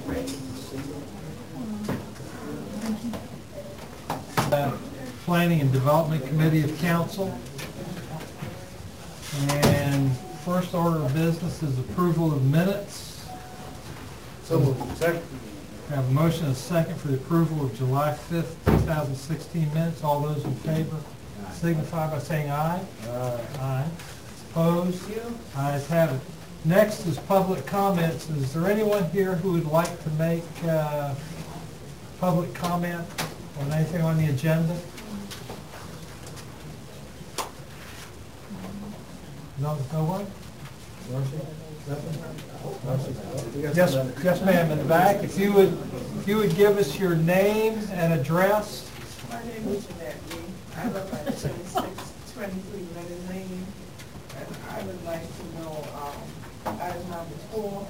Planning and Development Committee of Council. And first order of business is approval of minutes. So moved. Second. We have a motion and a second for the approval of July 5th, 2016 minutes. All those in favor signify by saying aye. Aye. Opposed? Ayes have it. Next is public comments. Is there anyone here who would like to make public comment on anything on the agenda? No one? Yes, ma'am, in the back. If you would give us your name and address. My name is Jeanette Lee. I live at 2623 Leonard Lane, and I would like to know, item number 4,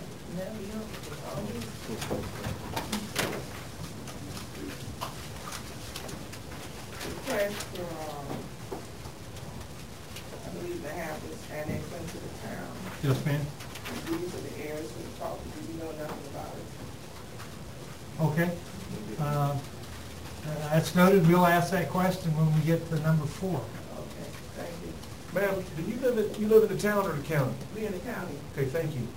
request for, I believe they have this annexed into the town. Yes, ma'am. These are the areas for the property, we know nothing about it. Okay. That's noted. We'll ask that question when we get to number 4. Okay, thank you. Ma'am, do you live in the town or the county? We in the county. Okay, thank you.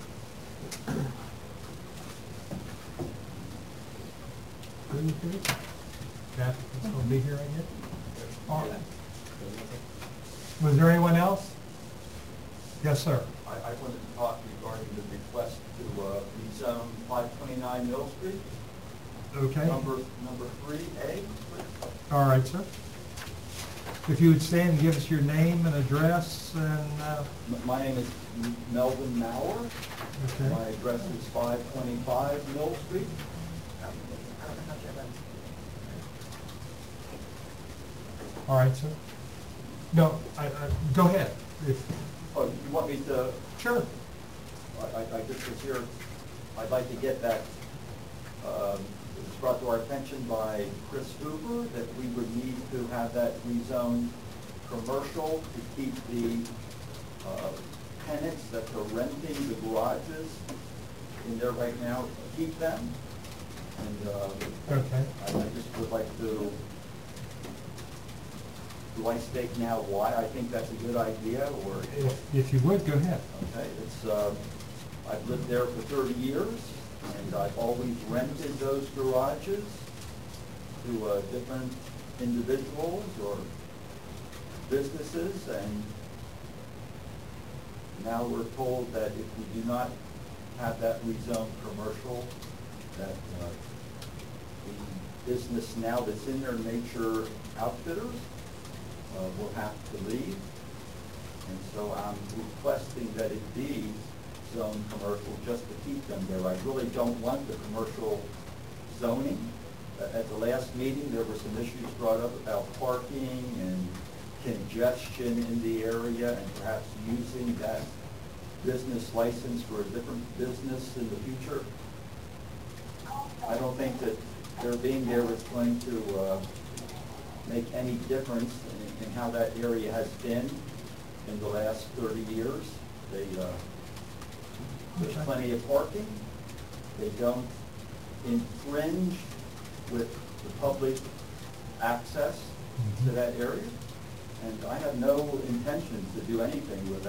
Applicant's going to be here, I guess. All right. Was there anyone else? Yes, sir. I wanted to talk regarding the request to rezone 529 Mill Street. Okay. Number 3A. All right, sir. If you would stand and give us your name and address and... My name is Melvin Maurer. Okay. My address is 525 Mill Street. All right, sir. No, go ahead. Oh, you want me to? Sure. I just was here. I'd like to get that. It was brought to our attention by Chris Hoover that we would need to have that rezoned commercial to keep the tenants that are renting the garages in there right now, keep them. And Okay. I just would like to. Do I state now why I think that's a good idea, or? If you would, go ahead. Okay, I've lived there for 30 years, and I've always rented those garages to different individuals or businesses, and now we're told that if we do not have that rezoned commercial, that the business now that's in there, Nature Outfitters, will have to leave. And so I'm requesting that it be zoned commercial just to keep them there. I really don't want the commercial zoning. At the last meeting, there were some issues brought up about parking and congestion in the area and perhaps using that business license for a different business in the future. I don't think that their being there is going to make any difference in how that area has been in the last 30 years. There's plenty of parking. They don't infringe with the public access to that area. And I have no intention to do anything with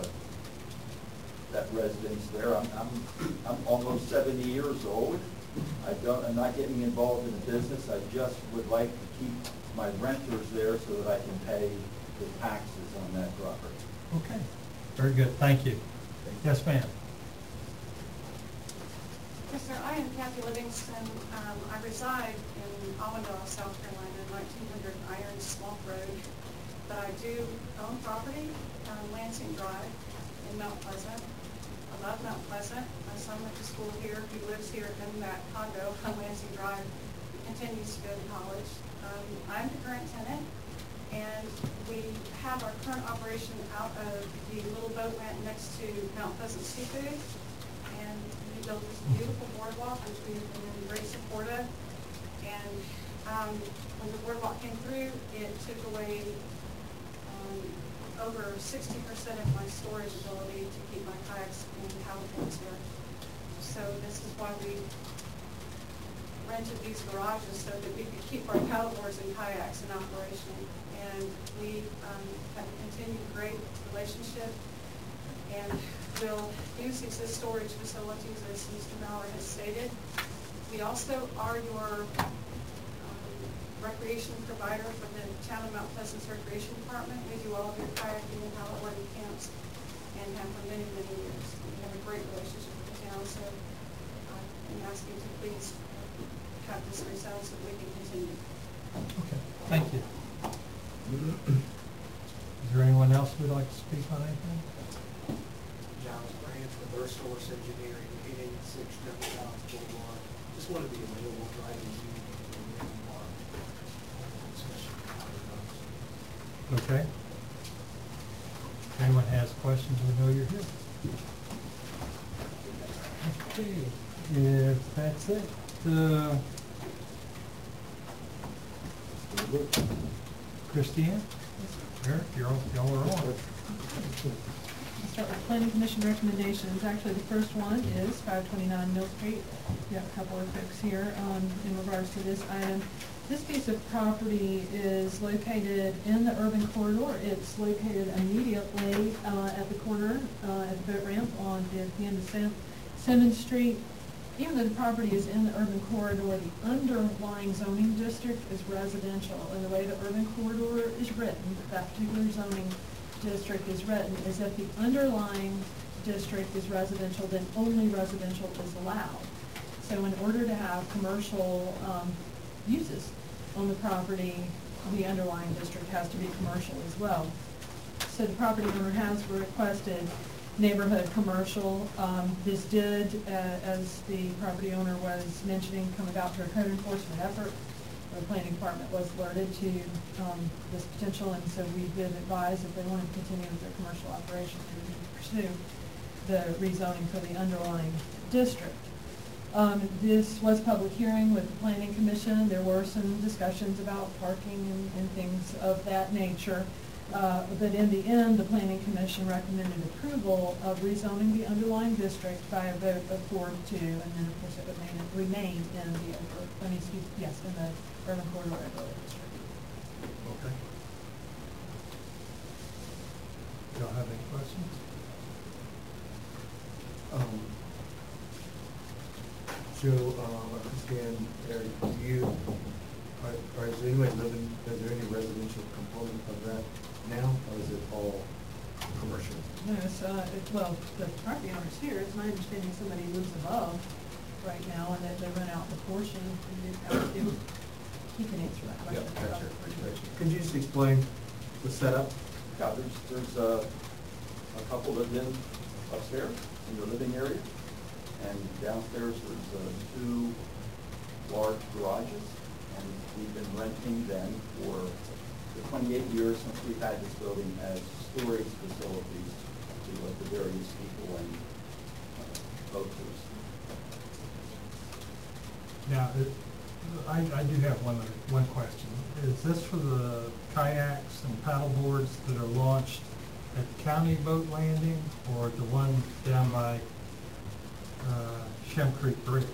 that residence there. I'm almost 70 years old. I'm not getting involved in the business. I just would like to keep my renters there so that I can pay the taxes on that property. Okay. Very good. Thank you. Yes, ma'am. Yes, sir. I am Kathy Livingston. I reside in Allendale, South Carolina, 1900 Iron Swamp Road. But I do own property on Lansing Drive in Mount Pleasant. I love Mount Pleasant. My son went to school here. He lives here in that condo on Lansing Drive. He continues to go to college. I'm the current tenant, and we have our current operation out of the little boat ramp next to Mount Pleasant Seafood, and we built this beautiful boardwalk, which we've been in great support of. And when the boardwalk came through, it took away over 60% of my storage ability to keep my kayaks and paddle boats here. So this is why we rented these garages, so that we could keep our paddleboards and kayaks in operation. And we have a continued great relationship, and we'll use these as storage facilities, as Mr. Maurer has stated. We also are your recreation provider for the town of Mount Pleasant's Recreation Department. We do all of your kayaking and paddleboarding camps, and have for many, many years. We have a great relationship with the town, so I'm asking to please have this rezoned so that we can continue. Okay, thank you. Is there anyone else who would like to speak on anything? Giles Branch with Earth Source Engineering, 886 Denver Boulevard. Just want to be available Friday evening. Okay. If anyone has questions, we know you're here. Okay, if that's it, Christine? Eric, y'all are on. I'll start with planning commission recommendations. Actually, the first one is 529 Mill Street. We have a couple of folks here in regards to this item. This piece of property is located in the urban corridor. It's located immediately at the corner, at the boat ramp on the end of Simmons Street. Even though the property is in the urban corridor, the underlying zoning district is residential. And the way the urban corridor is written, that particular zoning district is written, is that the underlying district is residential, then only residential is allowed. So in order to have commercial uses on the property, the underlying district has to be commercial as well. So the property owner has requested neighborhood commercial. This did, as the property owner was mentioning, come about through a code enforcement effort. The planning department was alerted to this potential, and so we've been advised if they want to continue with their commercial operation, they need to pursue the rezoning for the underlying district. This was public hearing with the Planning Commission. There were some discussions about parking and things of that nature. But in the end, the Planning Commission recommended approval of rezoning the underlying district by a vote of 4-2, and then of course it would remain in the in the urban corridor overlay district. Okay. Y'all have any questions? Joe, Christine, Eric, is there any residential component of that now, or is it all commercial? No, well, the property owner's here. It's my understanding somebody lives above right now, and that they rent out the portion. He can answer that question. Yeah, gotcha. Could you just explain the setup? Yeah, there's a couple that live upstairs in the living area, and downstairs there's 2 large garages, and we've been renting them for the 28 years since we've had this building as storage facilities to the various people and boaters. Now, I do have one question. Is this for the kayaks and paddle boards that are launched at the county boat landing, or the one down by Shem Creek Bridge?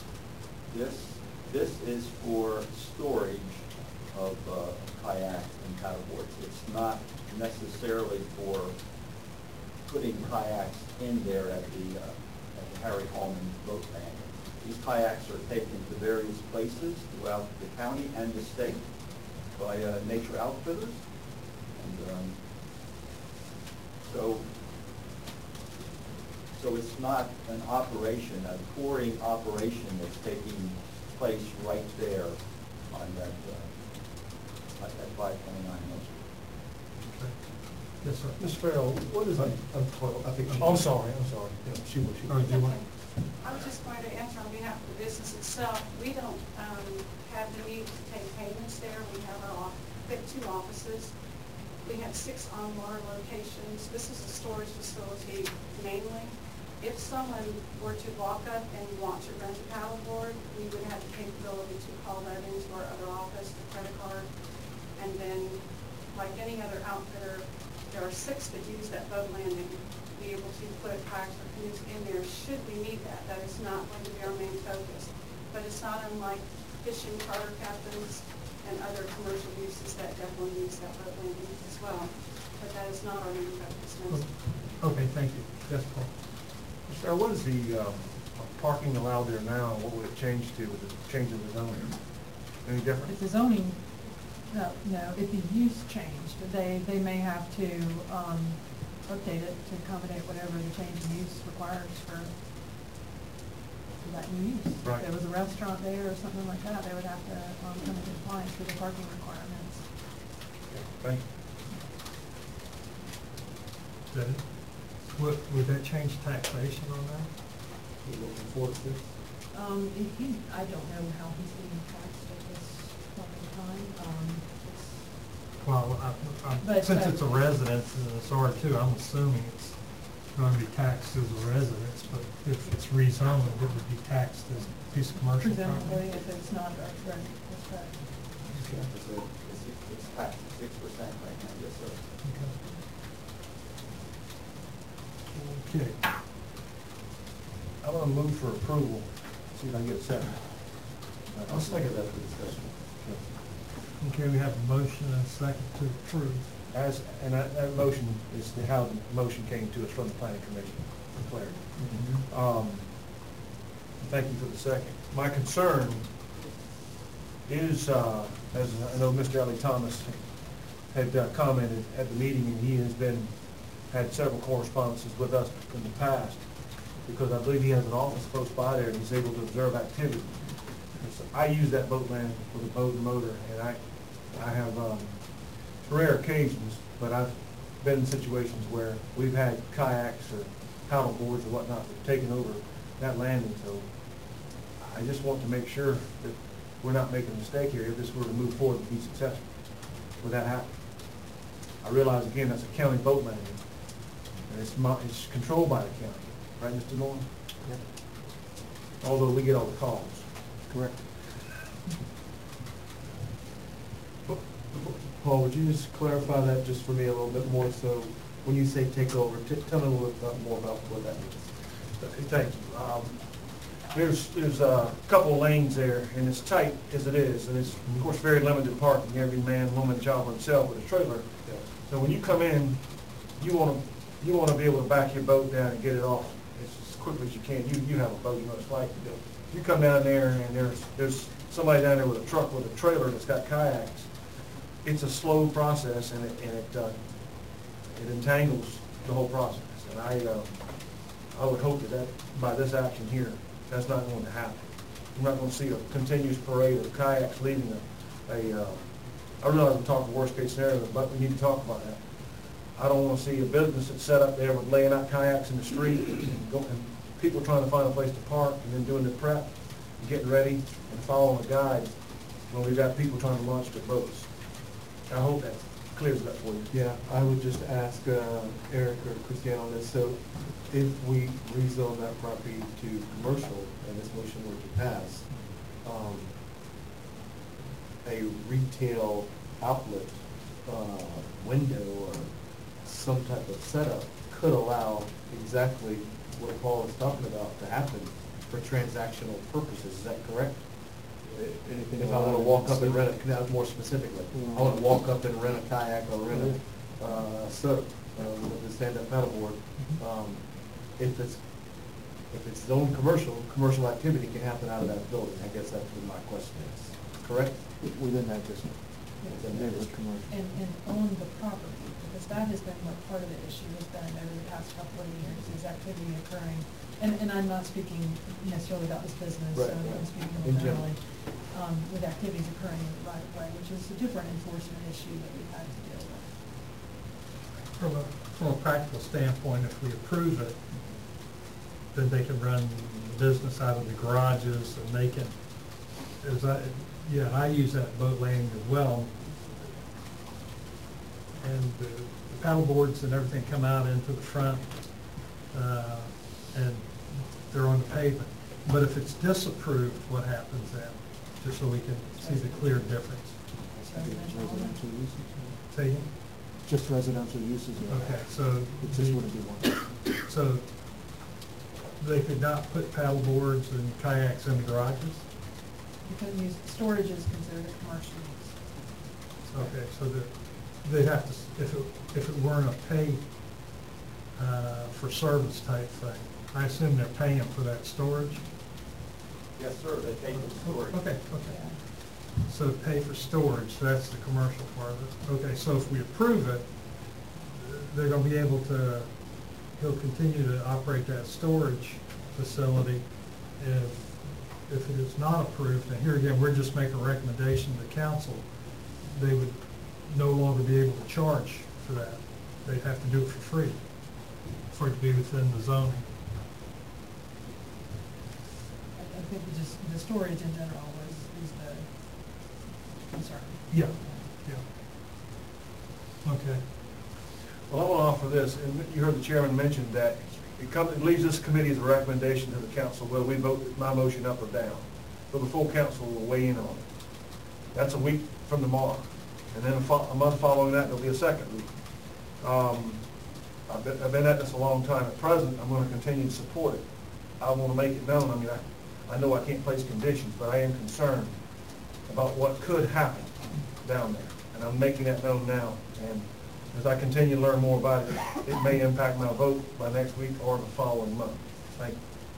This is for storage of kayaks and paddleboards. It's not necessarily for putting kayaks in there at the Harry Holman boat landing. These kayaks are taken to various places throughout the county and the state by nature outfitters. And so it's not an operation, a touring operation that's taking place right there on that, at 529 Mill Street. Okay. Yes, sir. Ms. Farrell, what is it? I'm sorry. Yeah, she was. Or do you want? I was just going to answer on behalf of the business itself. We don't have the need to take payments there. We have we have 2 offices. We have 6 on-water locations. This is a storage facility mainly. If someone were to walk up and want to rent a paddleboard, we would have the capability to call that into our other office, the credit card. And then, like any other outfitter, there are 6 that use that boat landing. be able to put kayaks or canoes in there should we need that. That is not going to be our main focus. But it's not unlike fishing charter captains and other commercial uses that definitely use that boat landing as well. But that is not our main focus. No. Okay, thank you. Yes, Paul. Sir, what is the parking allowed there now? What would it change to with the change of the zoning? Any different? If the zoning, no, if the use changed, they may have to update it to accommodate whatever the change in use requires for that new use. Right. If there was a restaurant there or something like that, they would have to come into compliance with the parking requirements. Thank you. Is that it? Would that change taxation on that? You looking forward to this? I don't know how he's being taxed at this point in time. Well, But- since it's a residence and it's R2, I'm assuming it's going to be taxed as a residence, but if it's rezoned, it would be taxed as a piece of commercial Presumably, property. if it's not, right, that's correct. It's taxed at 6% right now, yes, sir. Okay. Okay. I want to move for approval. See if I can get a second. I'll second that for discussion. Okay, we have a motion and a second to approve. And that motion is how the motion came to us from the planning commission, for clarity. Thank you for the second. My concern is, as I know Mr. Ellie Thomas had commented at the meeting, and he has had several correspondences with us in the past, because I believe he has an office close by there and he's able to observe activity. And so I use that boat landing with a boat and motor, and I have rare occasions, but I've been in situations where we've had kayaks or paddle boards or whatnot that have taken over that landing. So I just want to make sure that we're not making a mistake here if this were to move forward and be successful. Would that happen? I realize, again, that's a county boat landing, and it's controlled by the county, right, Mr. Norman? Yep. Although we get all the calls. Correct. Paul, would you just clarify that just for me a little bit more? So when you say take over, tell me a little bit more about what that means. Thank you. There's a couple of lanes there, and it's tight as it is, and it's, of course, very limited parking. Every man, woman, child for himself with a trailer. So when you come in, you want to be able to back your boat down and get it off as quickly as you can. You have a boat, you know what it's like. You come down there, and there's somebody down there with a truck with a trailer that's got kayaks. It's a slow process, and it entangles the whole process. And I would hope that by this action here, that's not going to happen. We're not going to see a continuous parade of kayaks leaving I realize I'm talking worst case scenario, but we need to talk about that. I don't want to see a business that's set up there with laying out kayaks in the street and people trying to find a place to park and then doing the prep and getting ready and following a guide when we've got people trying to launch their boats. I hope that clears it up for you. Yeah, I would just ask Eric or Christiane on this. So if we rezone that property to commercial and this motion were to pass, a retail outlet window or some type of setup could allow exactly what Paul is talking about to happen for transactional purposes. Is that correct? If I want to walk up and rent a, more specifically, I want to walk up and rent a kayak or rent a surf with a stand-up paddleboard. If it's zoned commercial activity can happen out of that building. I guess that's what my question is. Correct? Within that district. Neighborhood commercial. And on the property, because that has been what part of the issue has been over the past couple of years, is activity occurring. And I'm not speaking necessarily about this business, Right, I'm right. speaking In more general. generally, with activities occurring in the right of way, which is a different enforcement issue that we've had to deal with. From a practical standpoint, if we approve it, then they can run business out of the garages and they can, I use that boat landing as well. And the paddle boards and everything come out into the front, and they're on the pavement. But if it's disapproved, what happens then? Just so we can see the clear difference. Residential uses. Say again? Just residential uses. Okay, so It just wouldn't be one. So they could not put paddle boards and kayaks in the garages? Because storage is considered a commercial use. Okay, so they'd have to, if it weren't a pay for service type thing, I assume they're paying for that storage? Yes, sir, they pay for the storage. Okay, okay. So pay for storage, that's the commercial part of it. Okay, so if we approve it, they're gonna be able to, he'll continue to operate that storage facility. If it is not approved, and here again, we're just making a recommendation to council, they would no longer be able to charge for that. They'd have to do it for free for it to be within the zoning. I think just the storage in general is the concern. Yeah, yeah. Okay. Well, I want to offer this, and you heard the chairman mention that it leaves this committee as a recommendation to the council, whether we vote my motion up or down. But the full council will weigh in on it. That's a week from tomorrow. And then a month following that, there'll be a second week. I've been at this a long time. At present, I'm going to continue to support it. I want to make it known. I mean, I know I can't place conditions, but I am concerned about what could happen down there. And I'm making that known now. And as I continue to learn more about it, it may impact my vote by next week or the following month. Thank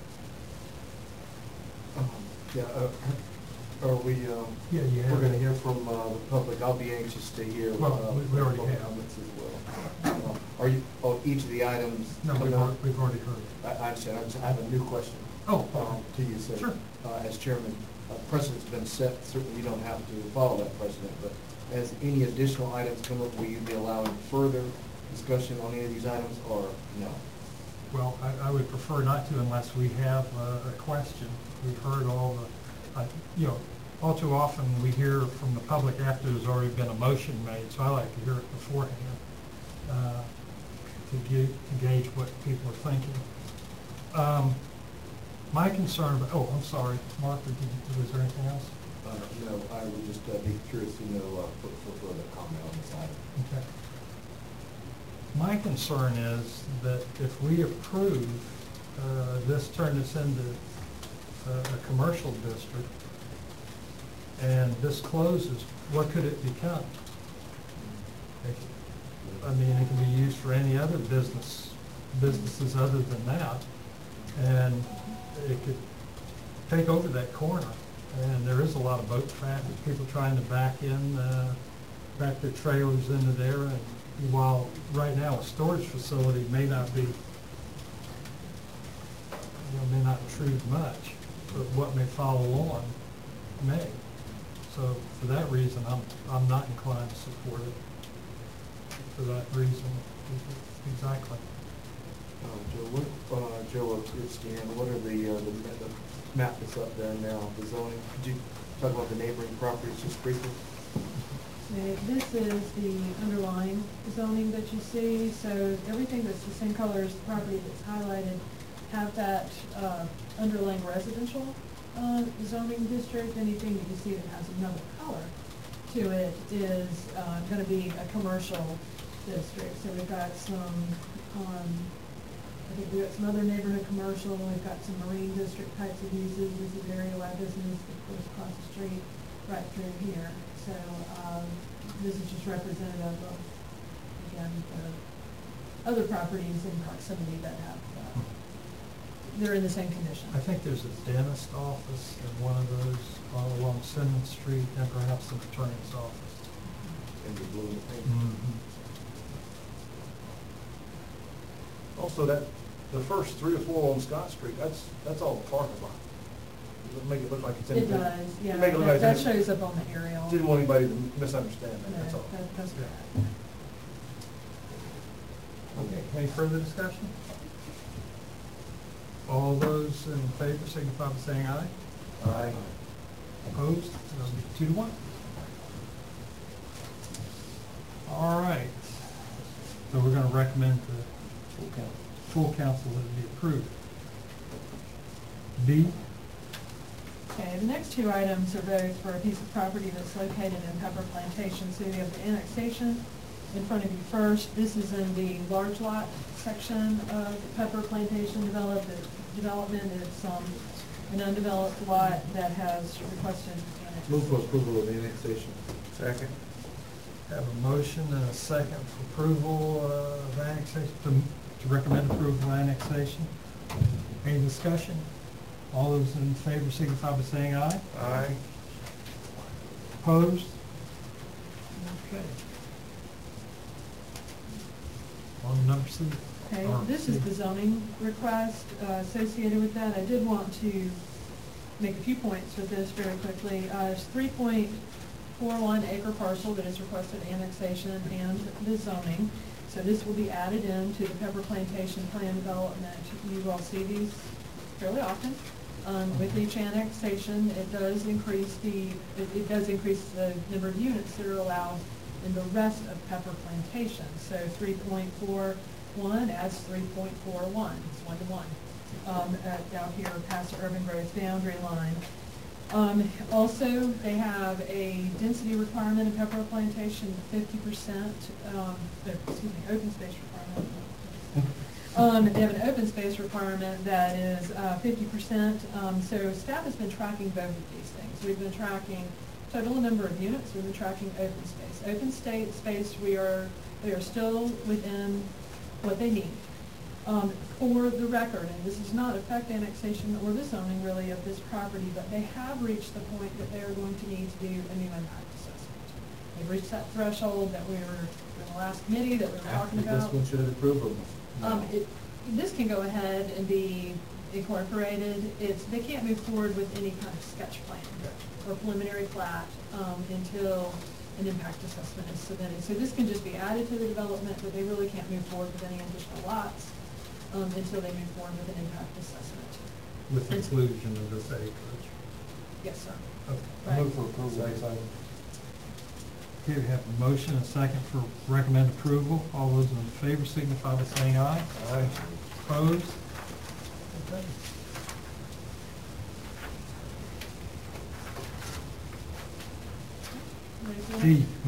you. Are we, Yeah, you have we're gonna it. hear from the public. I'll be anxious to hear. Well, we already public have. comments as well. Are you, on each of the items? No, we've already heard. I understand. I have a new question. Oh, To you, sir. Sure. As chairman, precedent's been set. Certainly you don't have to follow that precedent, but as any additional items come up, will you be allowing further discussion on any of these items or no? well, I would prefer not to unless we have a question. We've heard all the, you know, all too often we hear from the public after there's already been a motion made, so I like to hear it beforehand to gauge what people are thinking. My concern, I'm sorry, Mark, was there anything else? No, I would just be curious to know for further comment on this item. Okay. My concern is that if we approve turn this into a commercial district, and this closes, what could it become? I mean, it can be used for any other businesses other than that, and it could take over that corner. And there is a lot of boat traffic, people trying to back their trailers into there, and while right now a storage facility may not intrude much, but what may follow on may. So for that reason, I'm not inclined to support it. For that reason, exactly. Joe or Christian, what are the map that's up there now, the zoning? Could you talk about the neighboring properties just briefly? This is the underlying zoning that you see, so everything that's the same color as the property that's highlighted have that underlying residential zoning district. Anything that you see that has another color to it is going to be a commercial district. So we've got some, I think we've got some other neighborhood commercial, we've got some marine district types of uses. This is area wide business that goes across the street right through here. So this is just representative of, again, the other properties in proximity that have, they're in the same condition. I think there's a dentist office in one of those along Simmons Street, and perhaps an attorney's office. In the blue and pink. Also, the first 3 or 4 on Scott Street, that's all the parking lot. Does it make it look like it's in? It does, yeah. Make it look like That it's in- shows up on the aerial. Didn't want anybody to misunderstand that, No, that's all. that's Yeah. correct. Okay, any further discussion? All those in favor signify by saying aye. Aye. Opposed? That'll be 2-1. All right. So we're going to recommend to full council that it be approved. B, Okay, the next 2 items are both for a piece of property that's located in Pepper Plantation. So we have the annexation in front of you first. This is in the large lot section of Pepper Plantation development. It's an undeveloped lot that has requested annexation. Move for approval of the annexation. Second. Have a motion and a second for approval of annexation, to recommend approval of annexation. Any discussion? All those in favor signify by saying aye. Aye. Opposed? Okay. On to number C. Okay, Or this C. is the zoning request associated with that. I did want to make a few points with this very quickly. It's 3.41 acre parcel that is requested annexation and the zoning. So this will be added into the Pepper Plantation plan development. You will see these fairly often. With each annexation, it does increase the number of units that are allowed in the rest of Pepper Plantation. So 3.41 adds 3.41. It's 1 to 1. Out here past the urban growth boundary line. Also, they have a density requirement in Pepper Plantation, 50%, open space requirement. They have an open space requirement that is 50%. So staff has been tracking both of these things. We've been tracking total number of units. We've been tracking open space. Open space, they are still within what they need. For the record, and this does not affect annexation or the zoning really of this property, but they have reached the point that they are going to need to do a new impact assessment. They've reached that threshold that we were in the last committee that we were talking about. This one should have approved them. This can go ahead and be incorporated. They can't move forward with any kind of sketch plan or preliminary plat until an impact assessment is submitted. So this can just be added to the development, but they really can't move forward with any additional lots until they move forward with an impact assessment. With inclusion of this acreage. Yes, sir. Okay. Right. Move for approval. Okay, we have a motion and a second for recommend approval. All those in favor signify by saying aye. Aye. Opposed? Okay. Ready for that? D.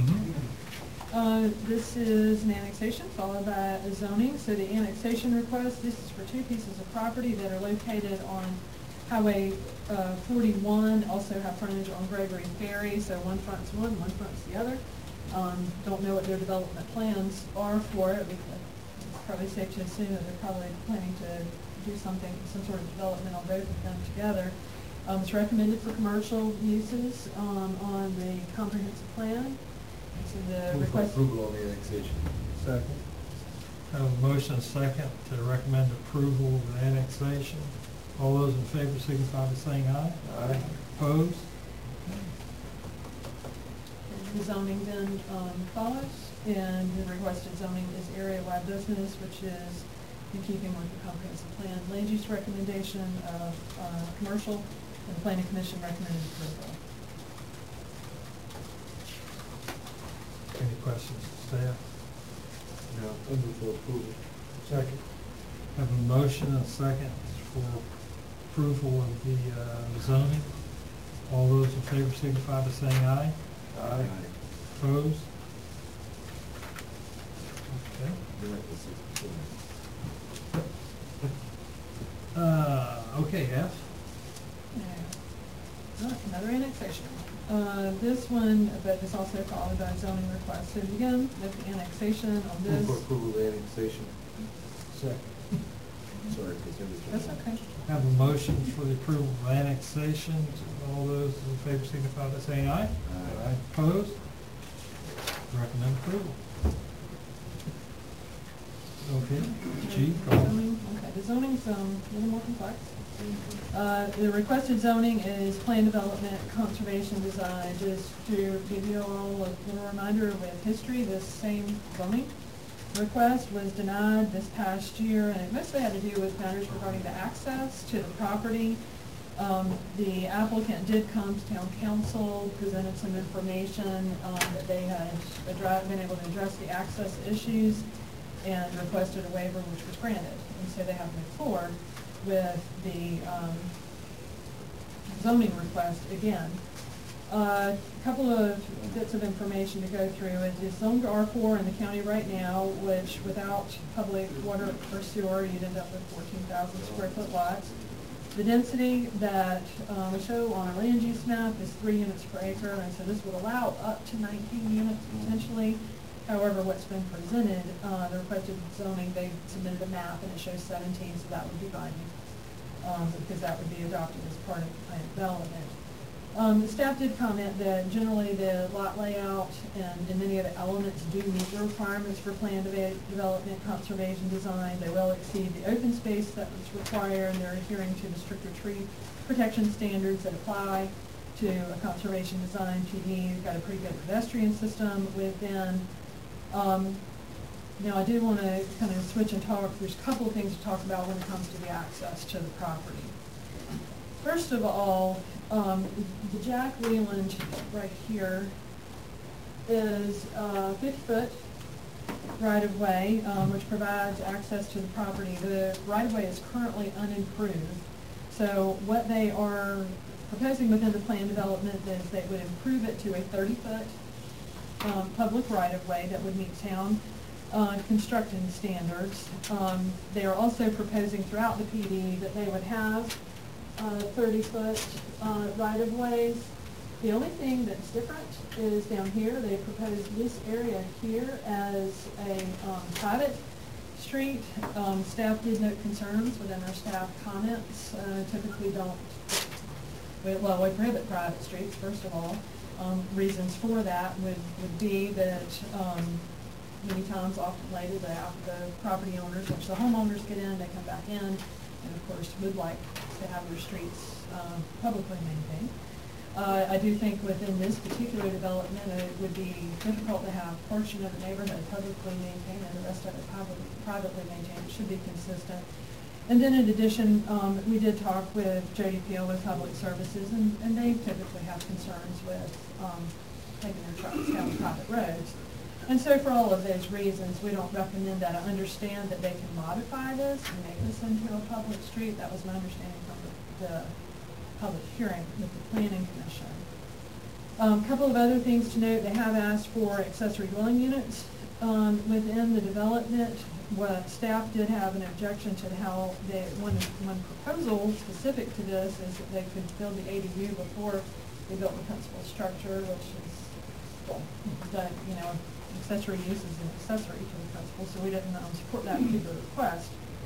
This is an annexation followed by a zoning. So the annexation request, this is for two pieces of property that are located on Highway 41, also have frontage on Gregory Ferry. So one front's one front's the other. Don't know what their development plans are for it. It's probably safe to assume that they're probably planning to do some sort of development on both of them together. It's recommended for commercial uses on the comprehensive plan. So the Move for request. approval on the annexation. Second. Have a motion and a second to recommend approval of the annexation. All those in favor signify by saying aye. Aye. Opposed? The zoning then follows, and the requested zoning is area-wide business, which is in keeping with the comprehensive plan. Land use recommendation of commercial, and the planning commission recommended approval. Any questions, staff? No, I move for approval. Second. Have a motion and a second for approval of the zoning. All those in favor signify by saying aye. Aye. Opposed? Okay. Okay, F. Another annexation. This one, but it's also followed by zoning request. So again, with the annexation on Move this. for approval of the annexation. Second. Sorry, Continue. That's okay. Have a motion for the approval of annexation. All those in favor signify by saying aye. Aye. Opposed? Recommend approval. Okay, G. go on. Zoning, okay, the zoning's a little more complex. The requested zoning is plan development, conservation design. Just to give you all a little reminder with history, this same zoning request was denied this past year, and it mostly had to do with matters regarding the access to the property. The applicant did come to town council, presented some information that they had been able to address the access issues, and requested a waiver, which was granted. And so they have moved forward with the zoning request again. A couple of bits of information to go through. It is zoned R4 in the county right now, which without public water or sewer, you'd end up with 14,000 square foot lots. The density that we show on our land use map is 3 units per acre, and so this would allow up to 19 units potentially. However, what's been presented, the requested zoning, they submitted a map and it shows 17, so that would be binding, because that would be adopted as part of plan development. The staff did comment that generally the lot layout and many of the elements do meet the requirements for plan development, conservation design. They will exceed the open space that was required, and they're adhering to the stricter tree protection standards that apply to a conservation design PD. You've got a pretty good pedestrian system within. Now I do want to kind of switch and talk, there's a couple of things to talk about when it comes to the access to the property. First of all, the Jack Leland right here is a 50-foot right-of-way, which provides access to the property. The right-of-way is currently unimproved. So what they are proposing within the plan development is they would improve it to a 30-foot public right-of-way that would meet town construction standards. They are also proposing throughout the PD that they would have 30-foot right-of-ways. The only thing that's different is down here, they proposed this area here as a private street. Staff did note concerns within our staff comments. Typically don't, we prohibit private streets, first of all. Reasons for that would be that many times, often later, the property owners, which the homeowners get in, they come back in, and of course would like to have their streets publicly maintained. I do think within this particular development, it would be difficult to have a portion of the neighborhood publicly maintained and the rest of it privately maintained. It should be consistent. And then in addition, we did talk with Jody Peel with Public Services, and they typically have concerns with taking their trucks down private roads. And so for all of those reasons, we don't recommend that. I understand that they can modify this and make this into a public street. That was my understanding from the public hearing with the Planning Commission. A couple of other things to note, they have asked for accessory dwelling units within the development. What staff did have an objection to how one proposal specific to this is that they could build the ADU before they built the principal structure, which is, accessory use is an accessory to the principal, so we didn't support that particular request.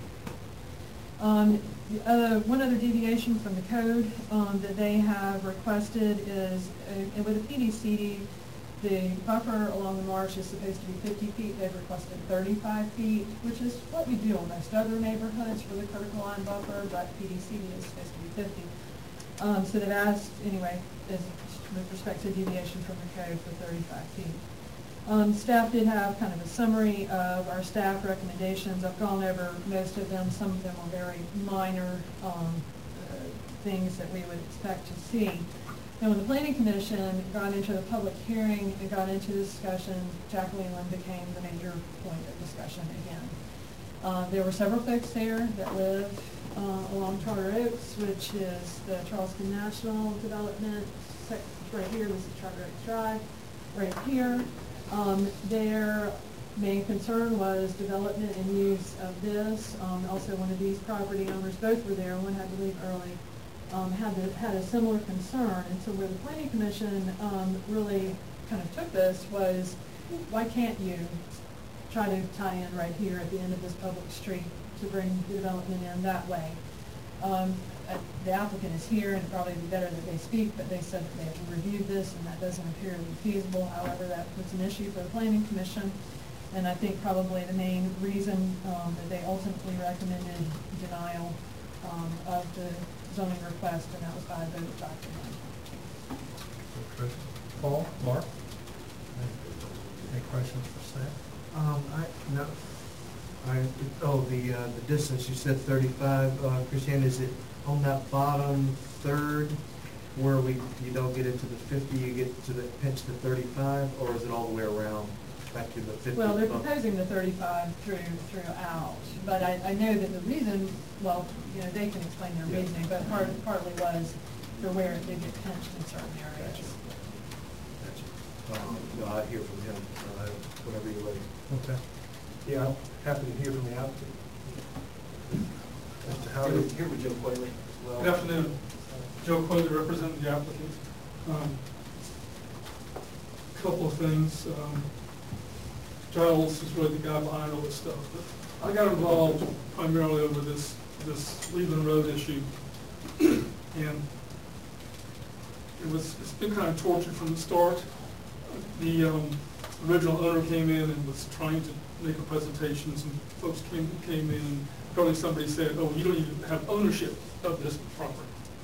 One other deviation from the code that they have requested is with a PDCD, the buffer along the marsh is supposed to be 50 feet. They've requested 35 feet, which is what we do in most other neighborhoods for the critical line buffer, but PDCD is supposed to be 50. So they've asked, anyway, with respect to deviation from the code for 35 feet. Staff did have kind of a summary of our staff recommendations. I've gone over most of them. Some of them are very minor things that we would expect to see. Now, when the Planning Commission got into the public hearing and got into the discussion, Jack Leland became the major point of discussion again. There were several folks there that lived along Charter Oaks, which is the Charleston National Development. Right here, this is Charter Oaks Drive. Right here, their main concern was development and use of this. Also, one of these property owners, both were there, one had to leave early, had a similar concern. And so where the Planning Commission really kind of took this was, why can't you try to tie in right here at the end of this public street to bring the development in that way? The applicant is here, and it'd probably be better that they speak, but they said that they have reviewed this, and that doesn't appear to be feasible. However, that was an issue for the Planning Commission, and I think probably the main reason that they ultimately recommended denial of the zoning request, and that was by a vote of Dr. Hunt. Paul, Mark? Any questions for staff? The distance, you said 35, Christiane, is it on that bottom third where you don't get into the 50, you get to the pinch to 35, or is it all the way around back to the 50? Well, they're proposing the 35 throughout, but I know that the reason, they can explain their reasoning, but partly was for where they get pinched in certain areas. No, I'd hear from him, whenever you're ready. Okay. Yeah, I'm happy to hear from the applicant. As to how they. Here with Joe Quayle as well. Good afternoon. Joe Quayle, representing the applicant. Couple of things. Giles is really the guy behind all this stuff. But I got involved primarily over this Leland Road issue. And it's been kind of tortured from the start. The original owner came in and was trying to make a presentation. Some folks came in and probably somebody said, oh, you don't even have ownership of this property,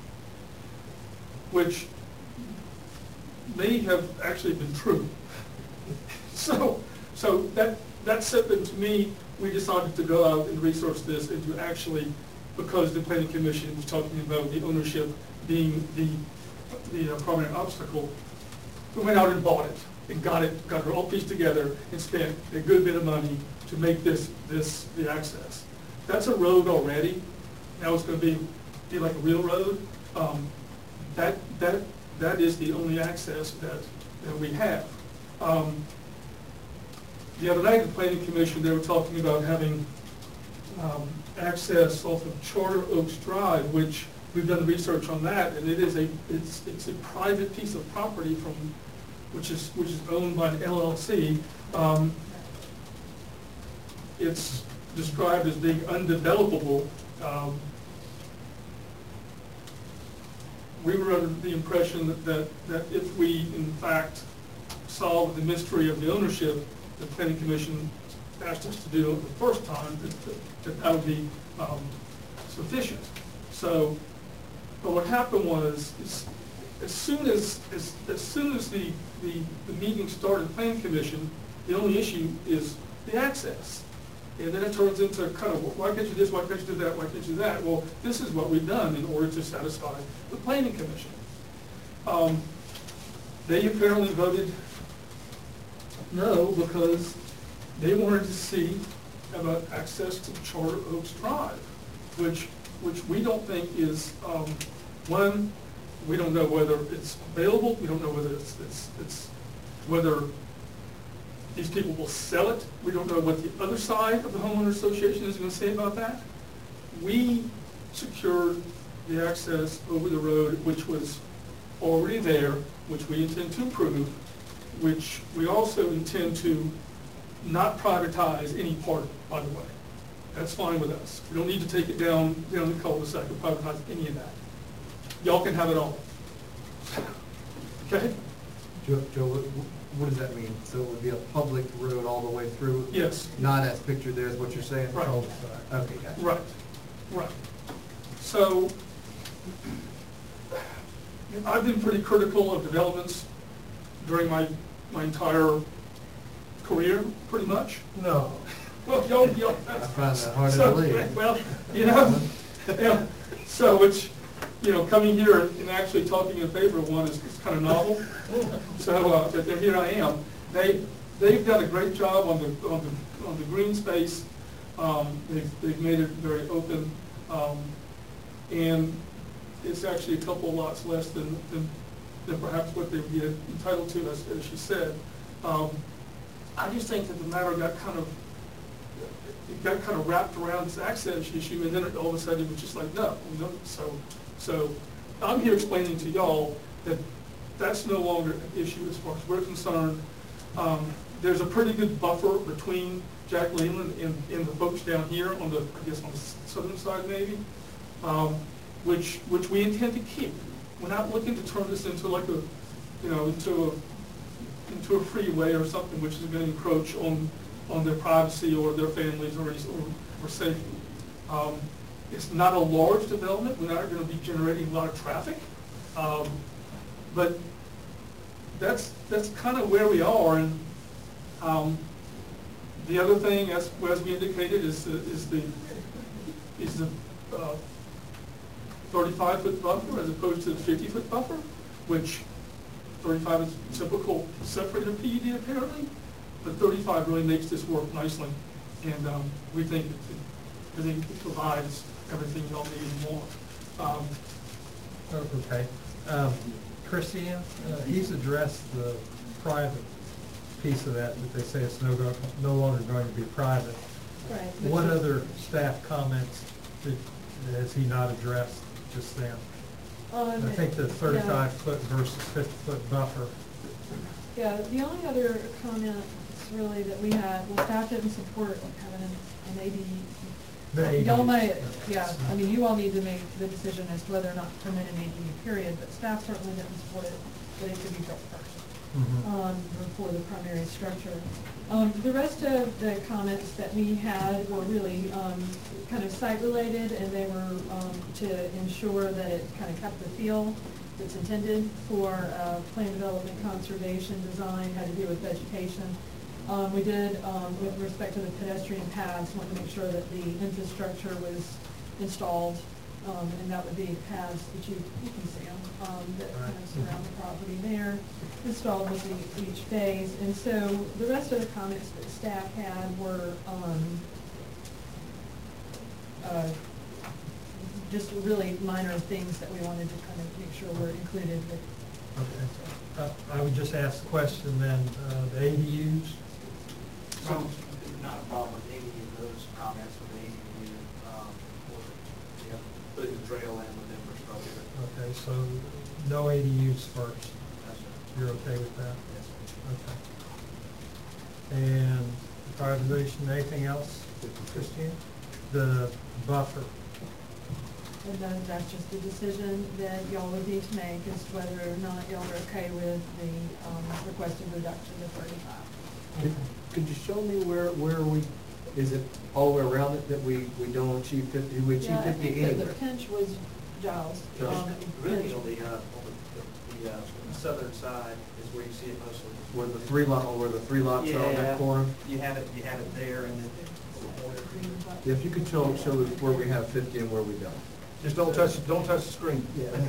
which may have actually been true. So that said, to me, we decided to go out and research this and to actually, because the planning commission was talking about the ownership being the primary obstacle, we went out and bought it and got it all pieced together and spent a good bit of money to make this the access. That's a road already. Now it's going to be like a real road. That is the only access that we have. The other night, the planning commission, they were talking about having access off of Charter Oaks Drive, which we've done the research on that, and it's a private piece of property which is owned by an LLC. It's described as being undevelopable. We were under the impression that if we, in fact, solve the mystery of the ownership, the planning commission asked us to do it the first time, that would be sufficient. So, but what happened was, as soon as the meeting started, the planning commission, the only issue is the access. And then it turns into kind of, why can't you do this, why can't you do that, why can't you do that? Well, this is what we've done in order to satisfy the planning commission. They apparently voted no because they wanted to see about access to Charter Oaks Drive, which we don't think is, one, we don't know whether it's available, we don't know whether whether these people will sell it. We don't know what the other side of the homeowner association is going to say about that. We secured the access over the road, which was already there, which we intend to improve, which we also intend to not privatize any part of it, by the way. That's fine with us. We don't need to take it down the cul-de-sac and privatize any of that. Y'all can have it all. Okay? Joe, what does that mean? So it would be a public road all the way through? Yes. Not as pictured there is what you're saying? Right. Okay, gotcha. Right. So, I've been pretty critical of developments during my entire career, pretty much. No. Well, y'all. I find that hard to believe. Well, yeah. So which, coming here and actually talking in favor of one is kind of novel. So here I am. They've done a great job on the green space. They've made it very open, and it's actually a couple of lots less than perhaps what they would be entitled to, as she said. I just think that the matter got kind of wrapped around this access issue, and then all of a sudden it was just like, no. So I'm here explaining to y'all that that's no longer an issue as far as we're concerned. There's a pretty good buffer between Jack Leland and the folks down here on the southern side maybe, which we intend to keep. We're not looking to turn this into like into a freeway or something which is going to encroach on their privacy or their families or safety. It's not a large development. We're not going to be generating a lot of traffic, but that's kind of where we are. And the other thing, as we indicated, is the 35-foot buffer as opposed to the 50-foot buffer, which 35 is typical separated PUD apparently, but 35 really makes this work nicely, and we think it provides everything y'all need and want. Okay. Christiane, he's addressed the private piece of that they say it's no longer going to be private. Right. What other staff comments has he not addressed just then? I think the 35-foot versus 50-foot buffer. Yeah, the only other comment really that we had, well, staff didn't support having an ADU. Y'all might, yeah, I mean, you all need to make the decision as to whether or not to permit an ADU period, but staff certainly didn't support it, that it could be built first. For the primary structure. The rest of the comments that we had were really kind of site-related, and they were to ensure that it kind of kept the feel that's intended for plan development, conservation, design, had to do with vegetation. We did, with respect to the pedestrian paths, want to make sure that the infrastructure was installed, and that would be paths that you can see them, that kind of surround the property there, installed with each phase. And so the rest of the comments that staff had were just really minor things that we wanted to kind of make sure were included. Okay. I would just ask the question then, the ADUs? Not a problem with any of those comments with the ADU, putting the trail in with infrastructure. Okay, so no ADUs first. Yes, sir. You're okay with that? Yes, sir. Okay. And privatization, anything else, Christine? The buffer. And then that's just a decision that y'all would need to make as to whether or not y'all are okay with the requested reduction to 35. Could you show me where we, is it all the way around it that we don't achieve 50, we achieve 50 I think that anywhere? the pinch was Giles. Really, on the southern side is where you see it mostly. Where the three lots are on Yeah. that corner? You have it there, and then. If you could show where we have 50 and where we don't. Just don't touch the screen.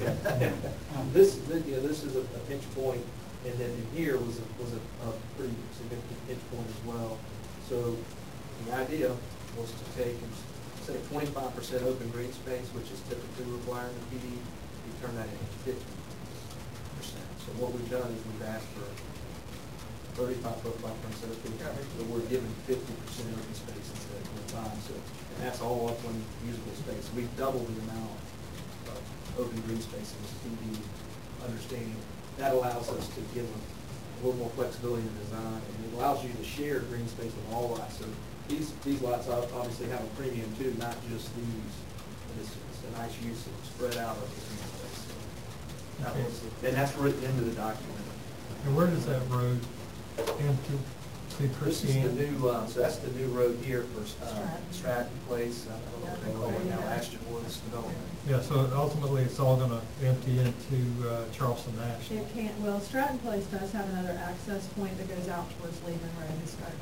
This is a pinch point, and then in here was a pretty significant pinch point as well. So the idea was to take, instead of 25% open green space, which is typically required in the PD, we turn that into 50%. So what we've done is we've asked for 35-foot buffer instead of 50, so we're given 50% open space instead of 25. So, and that's all upland usable space. We've doubled the amount of open green space in this PD, understanding that allows us to give a little more flexibility in design, and it allows you to share green space with all lots. So these lots obviously have a premium too, not just these. And it's a nice use of spread out of the green space. So and that's written into the document. And where does that road empty to This is the Christiane? new, so that's the new road here for Stratton Place. I don't know what they call it now, Ashton Woods Development. Yeah, so ultimately it's all going to empty into Charleston National. It can't, well, Stratton Place does have another access point that goes out towards Lehman Road. It's got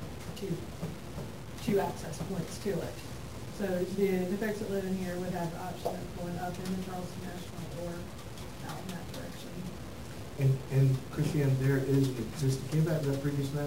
two access points to it. So the folks that live in here would have the option of going up into Charleston National or out in that direction. And Christiane, there is an existing, can you back to that previous map?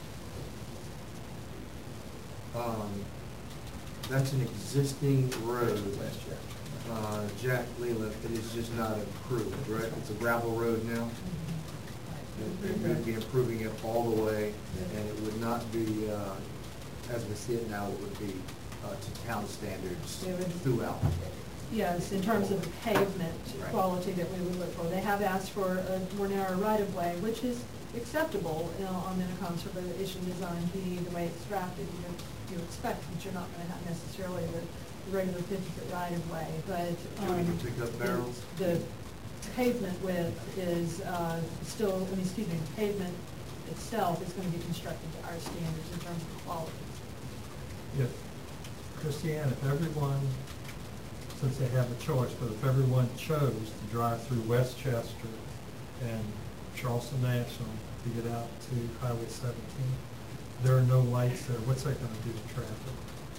That's an existing road. Jack Leland, it is just not improved, right? It's a gravel road now. And we would be improving it all the way, and it would not be, as we see it now, it would be to town standards throughout. Yes, in terms of the pavement quality that we would look for. They have asked for a more narrow right-of-way, which is acceptable on the conservation design PD, the way it's drafted. You expect that you're not going to have necessarily the regular 50-foot right-of-way, but Pick up barrels. the pavement width is still, the pavement itself is going to be constructed to our standards in terms of quality. If, Christiane, if everyone, since they have a choice, but if everyone chose to drive through Westchester and Charleston National to get out to Highway 17, there are no lights there, what's that going to do to traffic?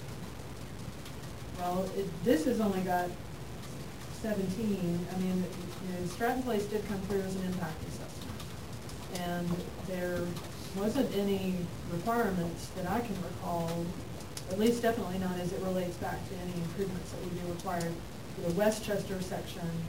Well, this has only got 17. I mean, Stratton Place did come through as an impact assessment. And there wasn't any requirements that I can recall, at least definitely not as it relates back to any improvements that would be required for the Westchester section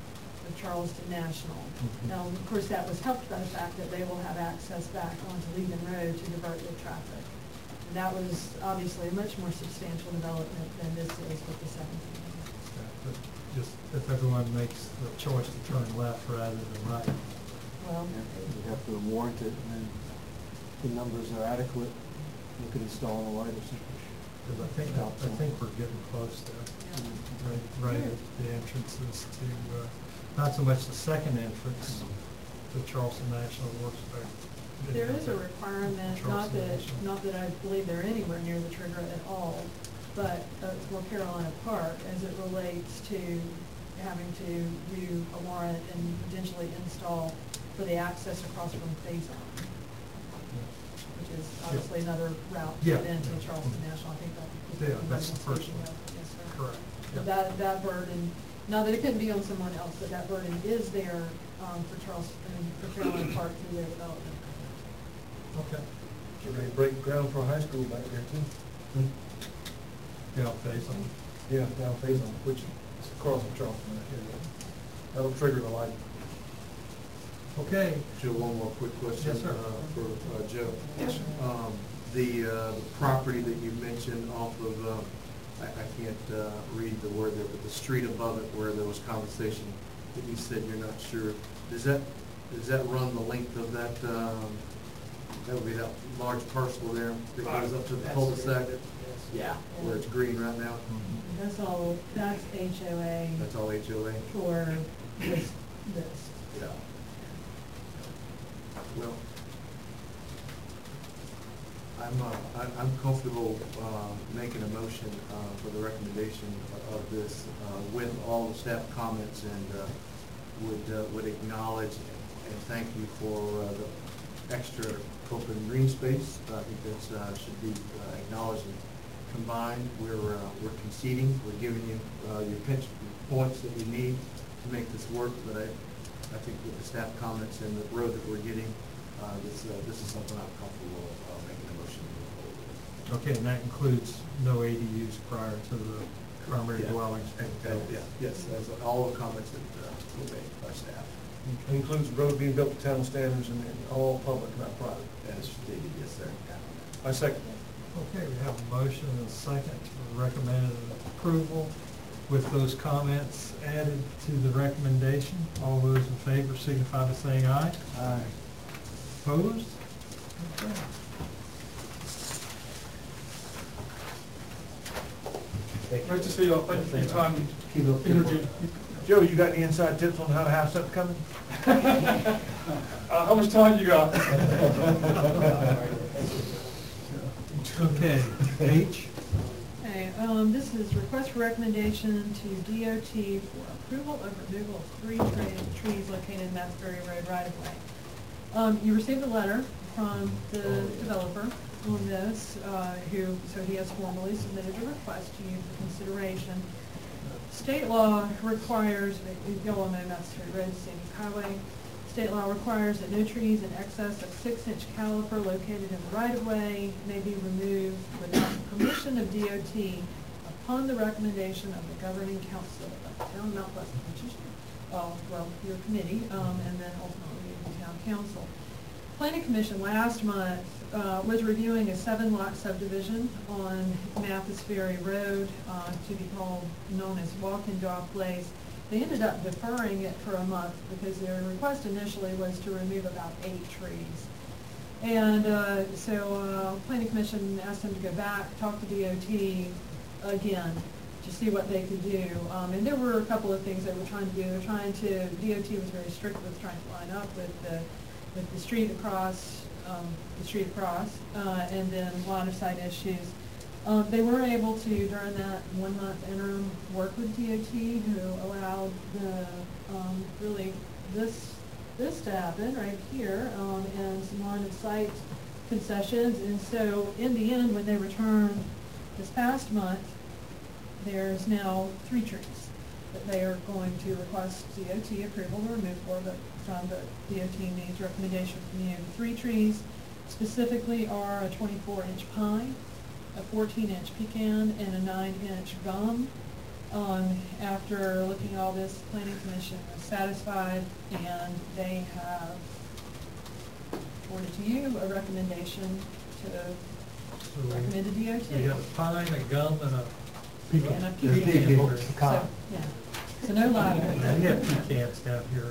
with Charleston National. Mhm. Now, of course, that was helped by the fact that they will have access back onto Leland Road to divert their traffic. And that was obviously a much more substantial development than this is with the 17. But just if everyone makes the choice to turn left rather than right. Well, You have to warrant it, and then the numbers are adequate, you could install a wider switch. Because I think we're getting close there. Right at the entrances to, not so much the second entrance to Charleston National Works. there is a requirement, not that I believe they're anywhere near the trigger at all, but for Carolina Park as it relates to having to do a warrant and potentially install for the access across from Faison, which is obviously another route to Yeah. get into Charleston National. I think That's the first one. Yes, sir. Correct. But Yeah. that burden, not that it couldn't be on someone else, but that burden is there for Charleston, for Carolina Park through their development. Okay. Get ready to break ground for a high school back there too. Yeah, Faison. Yeah, down Faison, which is across from Charleston. That'll trigger the light. Okay. Joe, one more quick question. Yes, sir. For Joe. Yes, sir. The property that you mentioned off of, I can't read the word there, but the street above it where there was conversation that you said you're not sure. Does that run the length of that, that would be that large parcel there that goes up to the cul-de-sac? Yeah. Where it's green right now? That's HOA That's all HOA? for this. Yeah. Well, I'm comfortable making a motion for the recommendation of this with all the staff comments, and would acknowledge and thank you for the extra open green space. I think that should be acknowledged and combined. We're conceding, we're giving you your pinch points that you need to make this work, but I think with the staff comments and the road that we're getting, this is something I'm comfortable making a motion to move forward with. Okay, and that includes no ADUs prior to the primary Yeah. dwellings. Yeah, yes, that's all the comments that were made by staff. Includes the road being built to town standards and all public, not private. As stated, yes, sir. I second. Okay, we have a motion and a second to recommend approval with those comments added to the recommendation. All those in favor signify by saying aye. Aye. Opposed? Okay. Great to see you all. Thank you for your time and energy. Joe, you got any inside tips on how to have something coming? How much time you got? Okay, H. Okay, this is request for recommendation to DOT for approval of removal of 3 trees located in Masbury Road right of way. You received a letter from the developer on this, so he has formally submitted a request to you for consideration. State law requires, you all know Masbury Road, scenic highway. State law requires that no trees in excess of 6-inch caliper located in the right-of-way may be removed without permission of DOT upon the recommendation of the governing council of the town of Mount Pleasant, which is your committee, and then ultimately the town council. Planning Commission last month was reviewing a 7-lot subdivision on Mathis Ferry Road to be known as Walk-in Dog Place. They ended up deferring it for a month because their request initially was to remove about 8 trees. And so Planning Commission asked them to go back, talk to DOT again to see what they could do. And there were a couple of things they were trying to do. They were trying to, DOT was very strict with trying to line up with the street across, and then line of sight issues. They were able to, during that 1-month interim, work with DOT, who allowed the, really this to happen right here, and some line of sight concessions. And so in the end, when they returned this past month, there's now 3 trees that they are going to request DOT approval to remove for, but from the DOT needs recommendation from you. 3 trees specifically are a 24-inch pine, a 14-inch pecan, and a 9-inch gum. after looking at all this, planning commission was satisfied, and they have forwarded to you a recommendation to recommend to DOT. So you have a pine, a gum, and a pecan. And a Pecan. pecan. Pecan. So, yeah. So no live oaks. Yeah, you have pecans down here.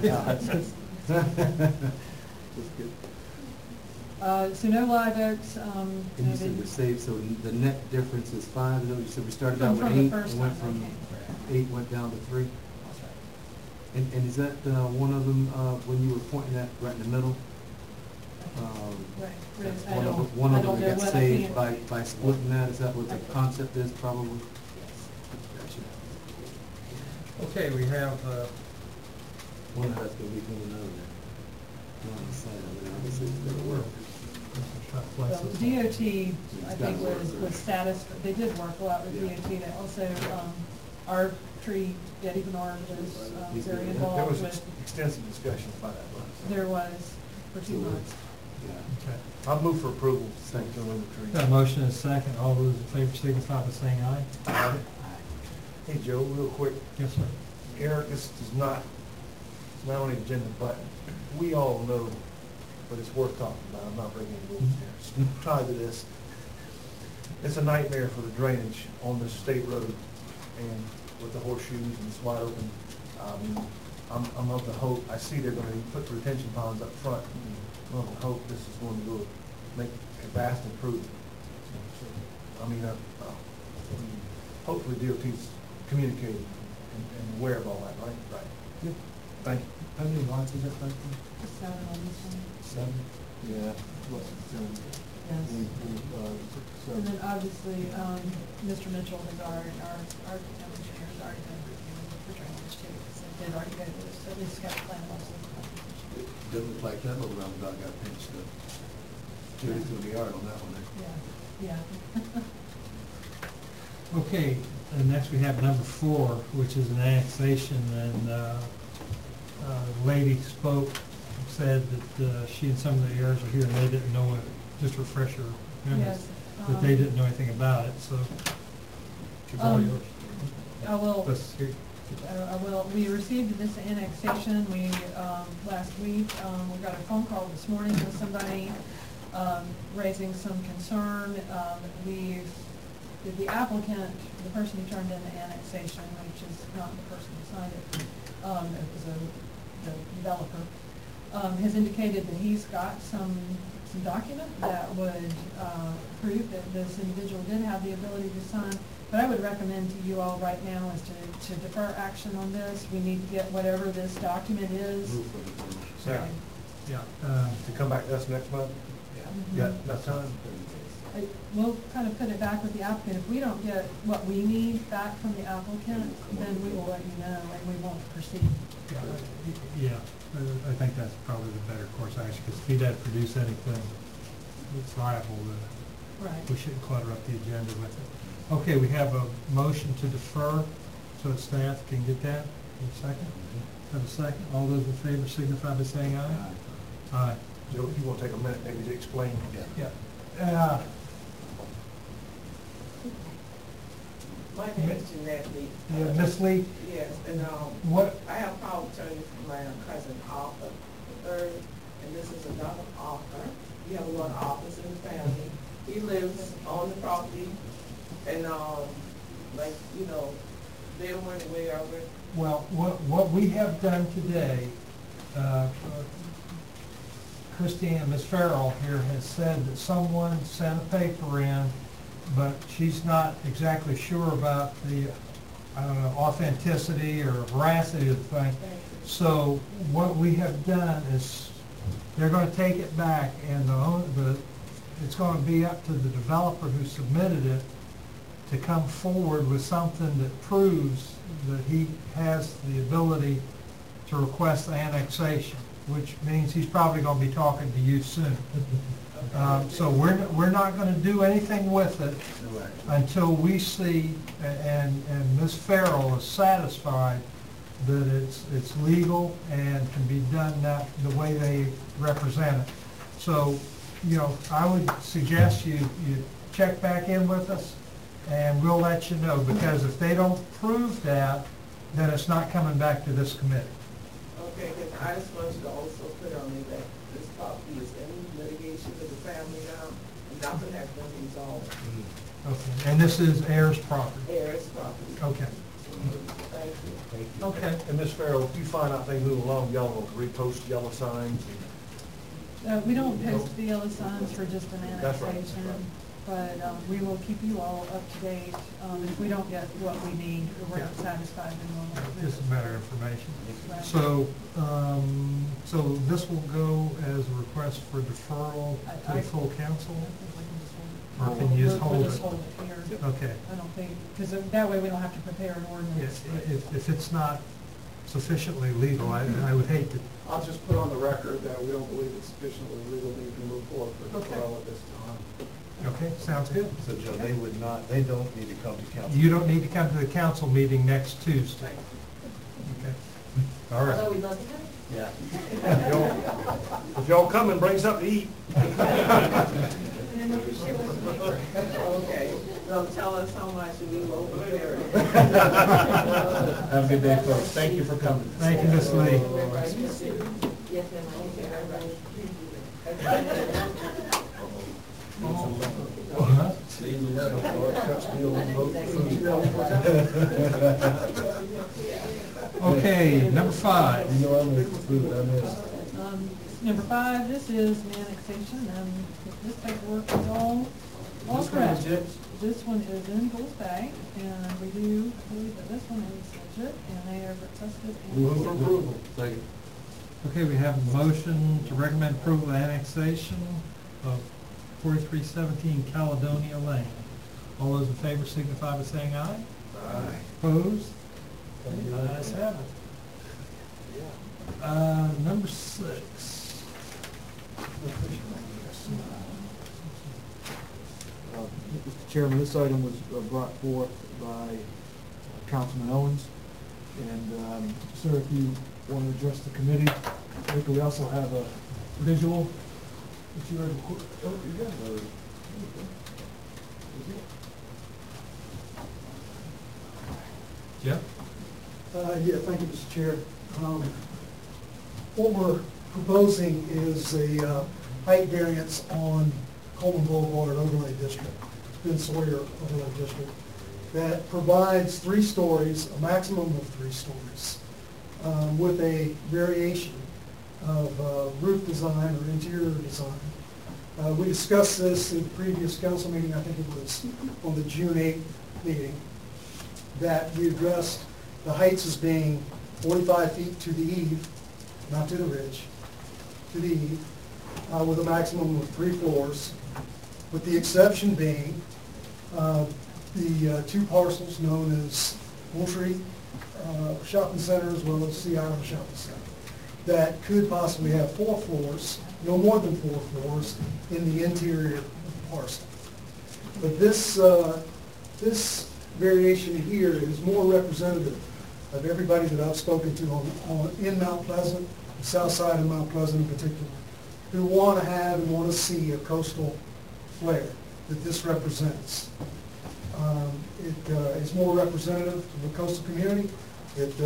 So no live oaks. And you said we saved, so the net difference is 5, you know, you said we started out with From the 8, first and went time from they 8, went down to 3? That's right. And is that one of them, when you were pointing at right in the middle? Right. That's I one don't- of one I of them don't know that got what I saved can't- by splitting that? Is that what the Right. concept is, probably? Yes. Gotcha. Okay, we have, One of that's gonna be going over there. Not on the side of it, obviously it's gonna work. Well, DOT, I think, was satisfied, they did work a lot with DOT. They also, our tree, Eddie Bernard was very There involved was with, extensive discussion about that. there was for 2 months. Yeah. okay. I'll move for approval, second to remove the Got a tree. motion and a second. All those in favor signify by saying aye. Hey, Joe, real quick, Yes, sir. Eric, this is not, it's not on the agenda, but we all know, but it's worth talking about. I'm not breaking any rules here. Tied to this, it's a nightmare for the drainage on this state road and with the horseshoes and it's wide open. I'm of the hope, I see they're gonna put retention ponds up front. I'm of the hope this is going to go make a vast improvement. I mean, hopefully DOT's communicating and aware of all that, right? Right. Yep. Thank you. How many lots is that, like? Just seven on this one. 7? Yeah. Yes. So, And then obviously, Mr. Mitchell has already, our town engineer has already been reviewing the drainage too, so they've already got this, at least got a plan also. It doesn't look like that little roundabout got pinched up. Judy's gonna be hard on that one there. Yeah, yeah. Okay, and next we have number 4, which is an annexation, and the lady spoke, said that she and some of the heirs are here, and they didn't know it, just refresh her memories, Yes, that they didn't know anything about it, so. It's all yours. I will, Let's hear. we received this annexation, last week, we got a phone call this morning with somebody, raising some concern. The applicant, the person who turned in the annexation, which is not the person who signed it, it was the developer, has indicated that he's got some document that would prove that this individual did have the ability to sign. What I would recommend to you all right now is to defer action on this. We need to get whatever this document is. Move for the finish. Sarah, Yeah. to come back to us next month? Mhm. Yeah, enough time? We'll kind of put it back with the applicant. If we don't get what we need back from the applicant, then we will let you know and we won't proceed. Yeah, I think that's probably the better course of action, because if he doesn't produce anything that's liable, then Right. we shouldn't clutter up the agenda with it. Okay, we have a motion to defer, so that staff can get that. Have a second? Have a second? All those in favor signify by saying aye. Aye. Joe, you want to take a minute maybe to explain? Yeah. My name is Jeanette Lee. Yeah, Ms. Lee, Yes, and, what, I have power of attorney for my cousin Arthur III, and this is another Arthur. We have one Arthur in the family. He lives on the property, and, like, you know, they went away over it. well, what we have done today, Christine, Ms. Farrell here has said that someone sent a paper in, but she's not exactly sure about the, I don't know, authenticity or veracity of the thing. So what we have done is, they're gonna take it back, and it's gonna be up to the developer who submitted it to come forward with something that proves that he has the ability to request the annexation, which means he's probably gonna be talking to you soon. So we're not gonna do anything with it until we see, and Ms. Farrell is satisfied that it's legal and can be done the way they represent it. So, you know, I would suggest you check back in with us and we'll let you know, because if they don't prove that, then it's not coming back to this committee. Okay, because I just want you to also put on me that this property is in litigation with the family now, and nothing has been resolved. Okay, and this is heirs property. Heirs property. Okay, Thank you. Thank you. okay. And Ms. Farrell, if you find out they move along, y'all will repost yellow signs? We don't post the yellow signs for just an That's right, annexation, that's but we will keep you all up to date. If we don't get what we need, or we're not satisfied, then we'll. Just a matter of information. Right. So, so this will go as a request for deferral to the full council? Or can you just hold We'll just it? hold it here. Okay. I don't think, because that way we don't have to prepare an ordinance. If it's not sufficiently legal, I would hate to. I'll just put on the record that we don't believe it's sufficiently legal to even move forward for Okay. deferral at this time. Okay, sounds good. So Joe, they don't need to come to council. You don't need to come to the council meeting next Tuesday. Okay. All right. Yeah. If y'all come and bring something to eat. Okay, so tell us how much we will prepare. Have a good day, folks. Thank you for coming. Thank you, Ms. Lee. Yes, Okay, number 5. You know, I'm gonna approve it, I missed. Number 5, this is an annexation, and this paperwork is all correct. This one is in Bulls Bay, and we do believe that this one is legit, and they are tested. Move for approval. Second. Okay, we have a motion to recommend approval of annexation of 4317 Caledonia Lane. All those in favor signify by saying aye. Aye. Opposed? The ayes have it. Number 6. Mr. Chairman, this item was brought forth by Councilman Owens. And, sir, if you want to address the committee, I think we also have a visual that you are. Jeff? Yeah, thank you, Mr. Chair. What we're proposing is a height variance on Coleman Boulevard Overlay District, Ben Sawyer Overlay District, that provides 3 stories, a maximum of 3 stories, with a variation of roof design or interior design. We discussed this in the previous council meeting, I think it was on the June 8th meeting, that we addressed the heights as being 45 feet to the eave, not to the ridge, to the eve, with a maximum of 3 floors, with the exception being the 2 parcels known as Moultrie Shopping Center as well as Sea Island Shopping Center, that could possibly have 4 floors, no more than 4 floors, in the interior of the parcel. But this variation here is more representative of everybody that I've spoken to in Mount Pleasant, the south side of Mount Pleasant in particular, who want to have and want to see a coastal flair that this represents. It is more representative of the coastal community. It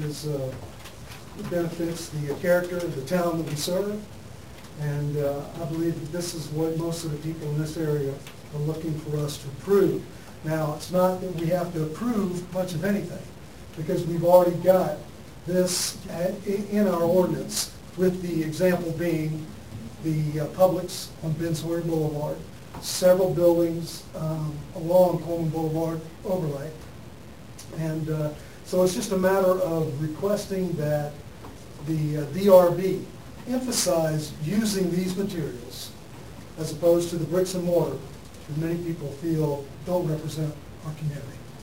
benefits the character of the town that we serve. And I believe that this is what most of the people in this area are looking for us to approve. Now, it's not that we have to approve much of anything, because we've already got this in our ordinance, with the example being the Publix on Ben Sawyer Boulevard, several buildings along Coleman Boulevard overlay. And so it's just a matter of requesting that the DRB emphasize using these materials as opposed to the bricks and mortar that many people feel don't represent our community.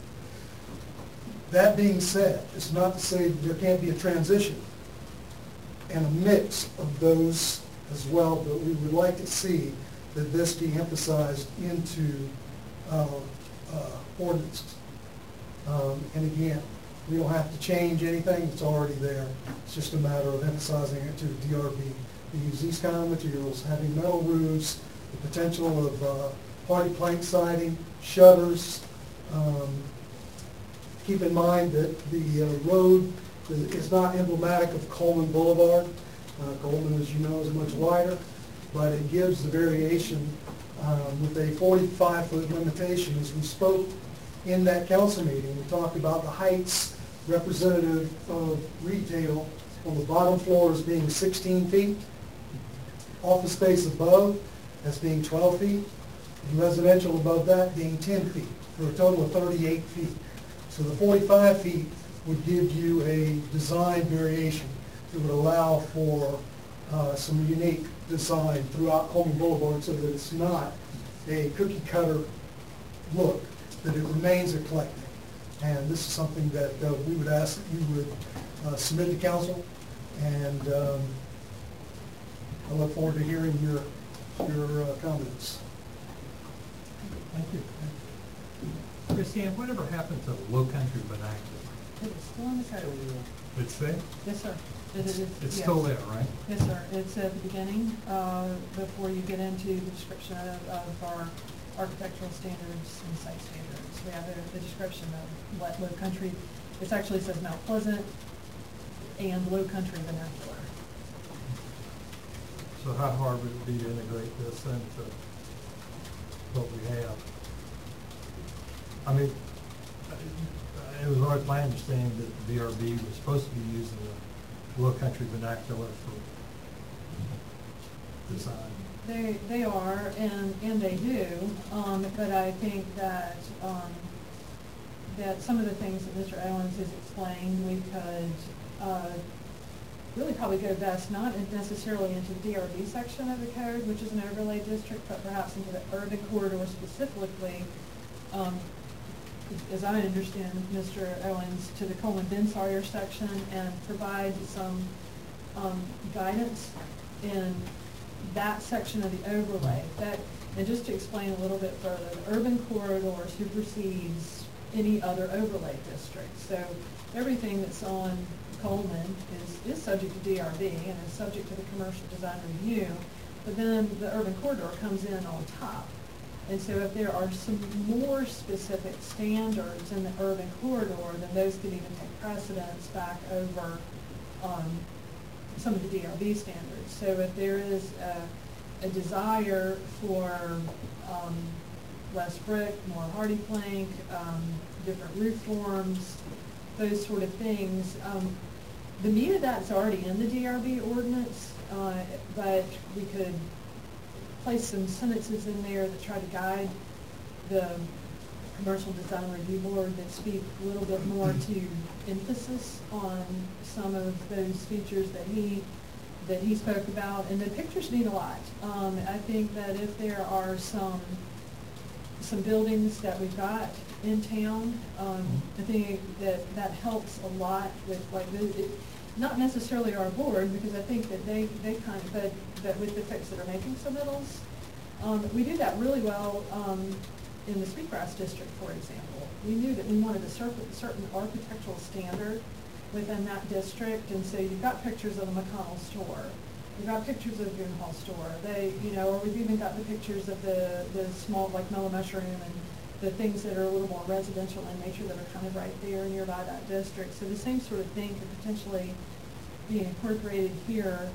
That being said, it's not to say that there can't be a transition and a mix of those as well, but we would like to see that this be emphasized into our ordinances. And again, we don't have to change anything, it's already there. It's just a matter of emphasizing it to the DRB. We use these kind of materials, having metal roofs, the potential of hardy plank siding, shutters, Keep in mind that the road is not emblematic of Coleman Boulevard. Coleman, as you know, is much wider, but it gives the variation with a 45-foot limitation. As we spoke in that council meeting, we talked about the heights representative of retail on the bottom floor as being 16 feet, office space above as being 12 feet, and residential above that being 10 feet, for a total of 38 feet. So the 45 feet would give you a design variation that would allow for some unique design throughout Coleman Boulevard so that it's not a cookie cutter look, that it remains eclectic. And this is something that we would ask that you would submit to council, and I look forward to hearing your comments. Thank you. Christine, whatever happened to the Low Country vernacular? It's still in the code. It's there? Yes, sir. It's yes. still there, right? Yes, sir. It's at the beginning, before you get into the description of our architectural standards and site standards. We have the description of what Low Country, it actually says Mount Pleasant and Low Country vernacular. So how hard would it be to integrate this into what we have? I mean, it was always my understanding that the DRB was supposed to be using the Low Country vernacular for design. They are, and they do, but I think that that some of the things that Mr. Owens has explained, we could really probably go best not necessarily into the DRB section of the code, which is an overlay district, but perhaps into the urban corridor specifically. As I understand Mr. Owens, to the Coleman-Ben Sawyer section, and provide some guidance in that section of the overlay. And just to explain a little bit further, the urban corridor supersedes any other overlay district. So everything that's on Coleman is subject to DRB and is subject to the commercial design review, but then the urban corridor comes in on top. And so if there are some more specific standards in the urban corridor, then those could even take precedence back over some of the DRB standards. So if there is a desire for less brick, more hardy plank, different roof forms, those sort of things, the meat of that's already in the DRB ordinance, but we could place some sentences in there that try to guide the commercial design review board that speak a little bit more to emphasis on some of those features that he spoke about. And the pictures mean a lot. I think that if there are some buildings that we've got in town, I think that helps a lot with like not necessarily our board, because I think that they kind of, but with the folks that are making submittals, we do that really well in the Sweetgrass District, for example. We knew that we wanted a certain architectural standard within that district, and so you've got pictures of the McConnell store, you've got pictures of the Goon Hall store, or we've even got the pictures of the small, like Mellow Mushroom, and the things that are a little more residential in nature that are kind of right there nearby that district. So the same sort of thing could potentially be incorporated here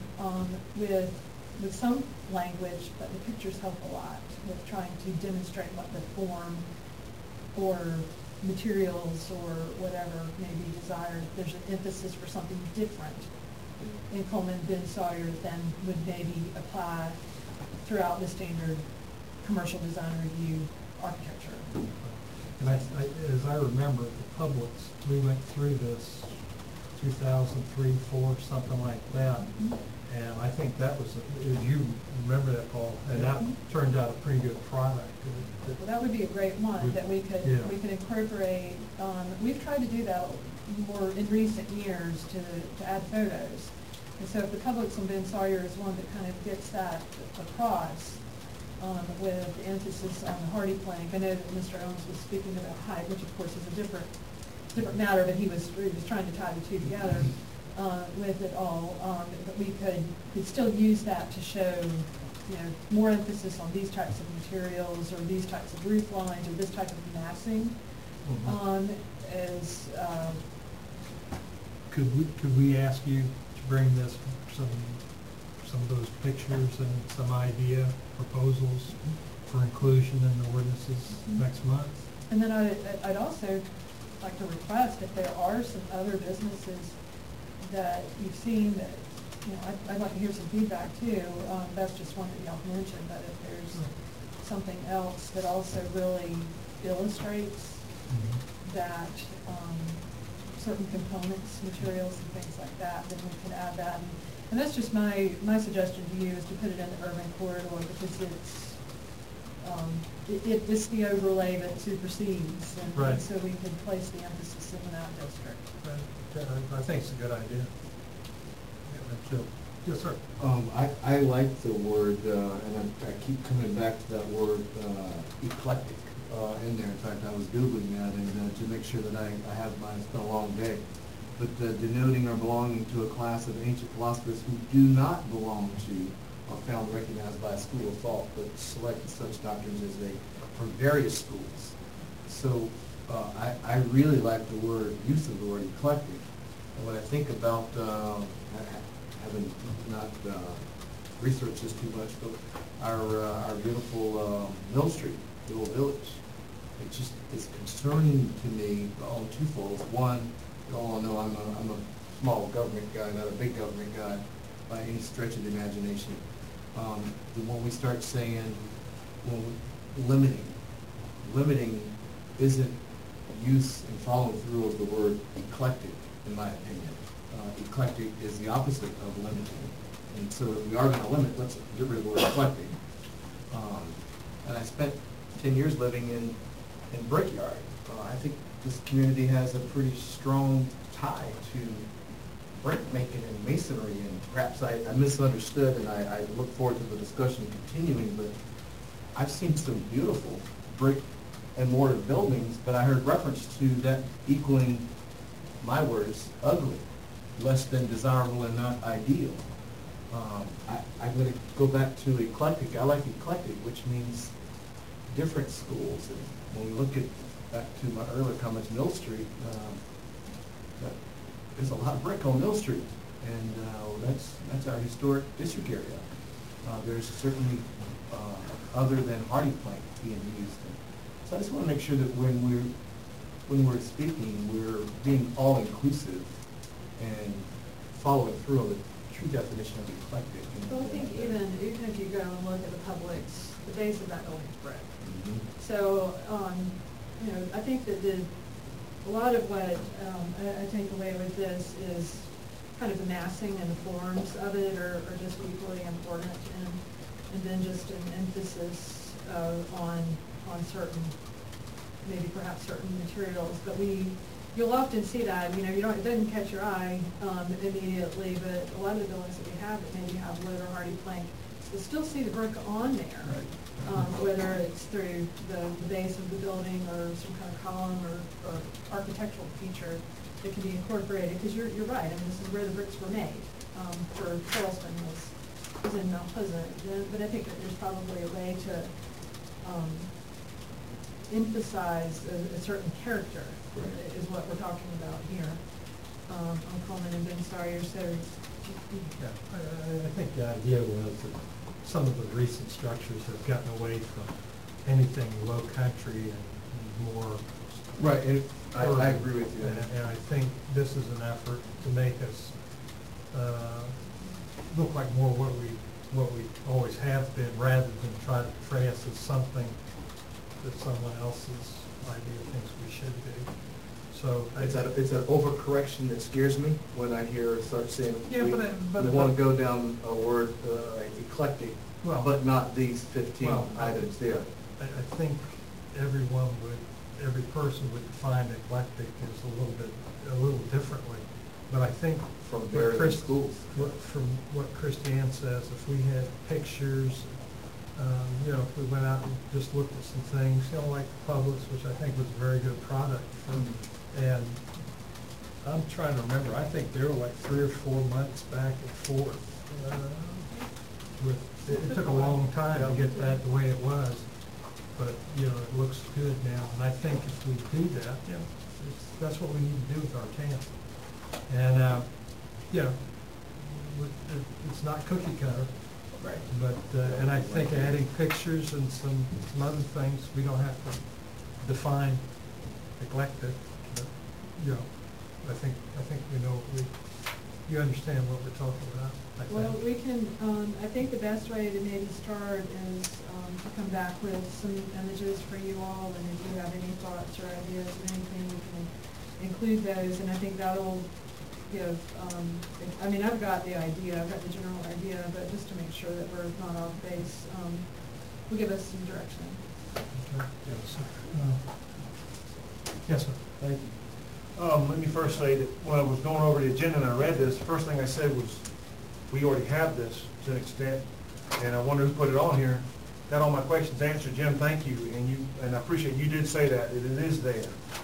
with some language, but the pictures help a lot with trying to demonstrate what the form or materials or whatever may be desired. There's an emphasis for something different in Coleman-Ben Sawyer than would maybe apply throughout the standard commercial design review architecture. And as I remember, the Publix, we went through this 2003, 4, something like that. Mm-hmm. And I think that was, you remember that, Paul, and that turned out a pretty good product. Well, that would be a great one that we could incorporate. We've tried to do that more in recent years to add photos. And so if the Publix and Ben Sawyer is one that kind of gets that across with emphasis on the hardy plank. I know that Mr. Owens was speaking about height, which of course is a different matter, but he was trying to tie the two together with it all. But we could still use that to show, more emphasis on these types of materials or these types of roof lines or this type of massing Is, Could we ask you to bring this, some of those pictures and some idea proposals for inclusion in the ordinances next month? and then I'd also like to request if there are some other businesses that you've seen that, you know, I'd like to hear some feedback too. That's just one that y'all mentioned, but if there's something else that also really illustrates that certain components, materials and things like that, then we can add that. And that's just my suggestion to you, is to put it in the urban corridor, because it's the overlay that supersedes. And Right. so we could place the emphasis in that district. I think it's a good idea. Yes, sir. I like the word, and I keep coming back to that word, eclectic, in there. In fact, I was Googling that, and to make sure that I have mine. It's been a long day. But denoting or belonging to a class of ancient philosophers who do not belong to or found recognized by a school of thought, but selected such doctrines as they from various schools. So I really like the use of the word eclectic. And when I think about having not researched this too much, but our beautiful Mill Street, the old village, it just is concerning to me on twofold. One, you all know I'm a small government guy, not a big government guy by any stretch of the imagination. When we start saying, limiting isn't use and follow through of the word eclectic, in my opinion. Eclectic is the opposite of limiting. And so if we are going to limit, let's get rid of the word eclectic. And I spent 10 years living in Brickyard. I think this community has a pretty strong tie to brick making and masonry, and perhaps I misunderstood, and I look forward to the discussion continuing, but I've seen some beautiful brick and mortar buildings, but I heard reference to that equaling, my words, ugly, less than desirable and not ideal. I'm going to go back to eclectic. I like eclectic, which means different schools. And when we look back to my earlier comments, Mill Street, there's a lot of brick on Mill Street, and that's our historic district area. There's certainly other than hardy plank being used. So I just want to make sure that when we're speaking, we're being all-inclusive and following through on the true definition of eclectic. Well, I think even if you go and look at the Publix, the base of that building is brick. Mm-hmm. So, you know, I think that a lot of what I take away with this is kind of the massing and the forms of it are just equally important, and then just an emphasis on certain, maybe perhaps certain materials. But you'll often see that, you know, it doesn't catch your eye immediately, but a lot of the buildings that we have that maybe have wood or hardy plank, you'll still see the brick on there. Right. Whether it's through the base of the building or some kind of column or architectural feature that can be incorporated, because you're right, I mean, this is where the bricks were made. For Charleston was in Mount Pleasant, but I think that there's probably a way to emphasize a certain character, is what we're talking about here. On Coleman and Ben Sawyer, so. Yeah, I think the idea was that some of the recent structures have gotten away from anything low country and more. Right, and I agree with you. And I think this is an effort to make us look like more what we always have been, rather than try to portray us as something that someone else's idea thinks we should be. So it's an overcorrection that scares me when I start saying we want to go down a word eclectic, but not these 15 items there. I think every person would define eclectic as a little differently. But I think from various schools, from what Christiane says, if we had pictures, you know, if we went out and just looked at some things, you know, like Publix, which I think was a very good product. And I'm trying to remember, I think they were like 3 or 4 months back and forth. It took a long time to get that the way it was. but, you know, it looks good now. And I think if we do that, that's what we need to do with our town. And, you know, it's not cookie cutter. Right. But, and I think adding pictures and some other things, we don't have to define eclectic, but, you know, I think we know, you understand what we're talking about, I think. Well, we can, I think the best way to maybe start is to come back with some images for you all, and if you have any thoughts or ideas or anything, we can include those, and I think that'll give, I mean, I've got the idea, I've got the general idea, but just to make sure that we're not off base, will give us some direction. Okay. Yes, sir. Thank you. Let me first say that when I was going over the agenda and I read this, the first thing I said was, we already have this to an extent, and I wonder who put it on here. Got all my questions answered, Jim, thank you, and I appreciate you did say that, it is there.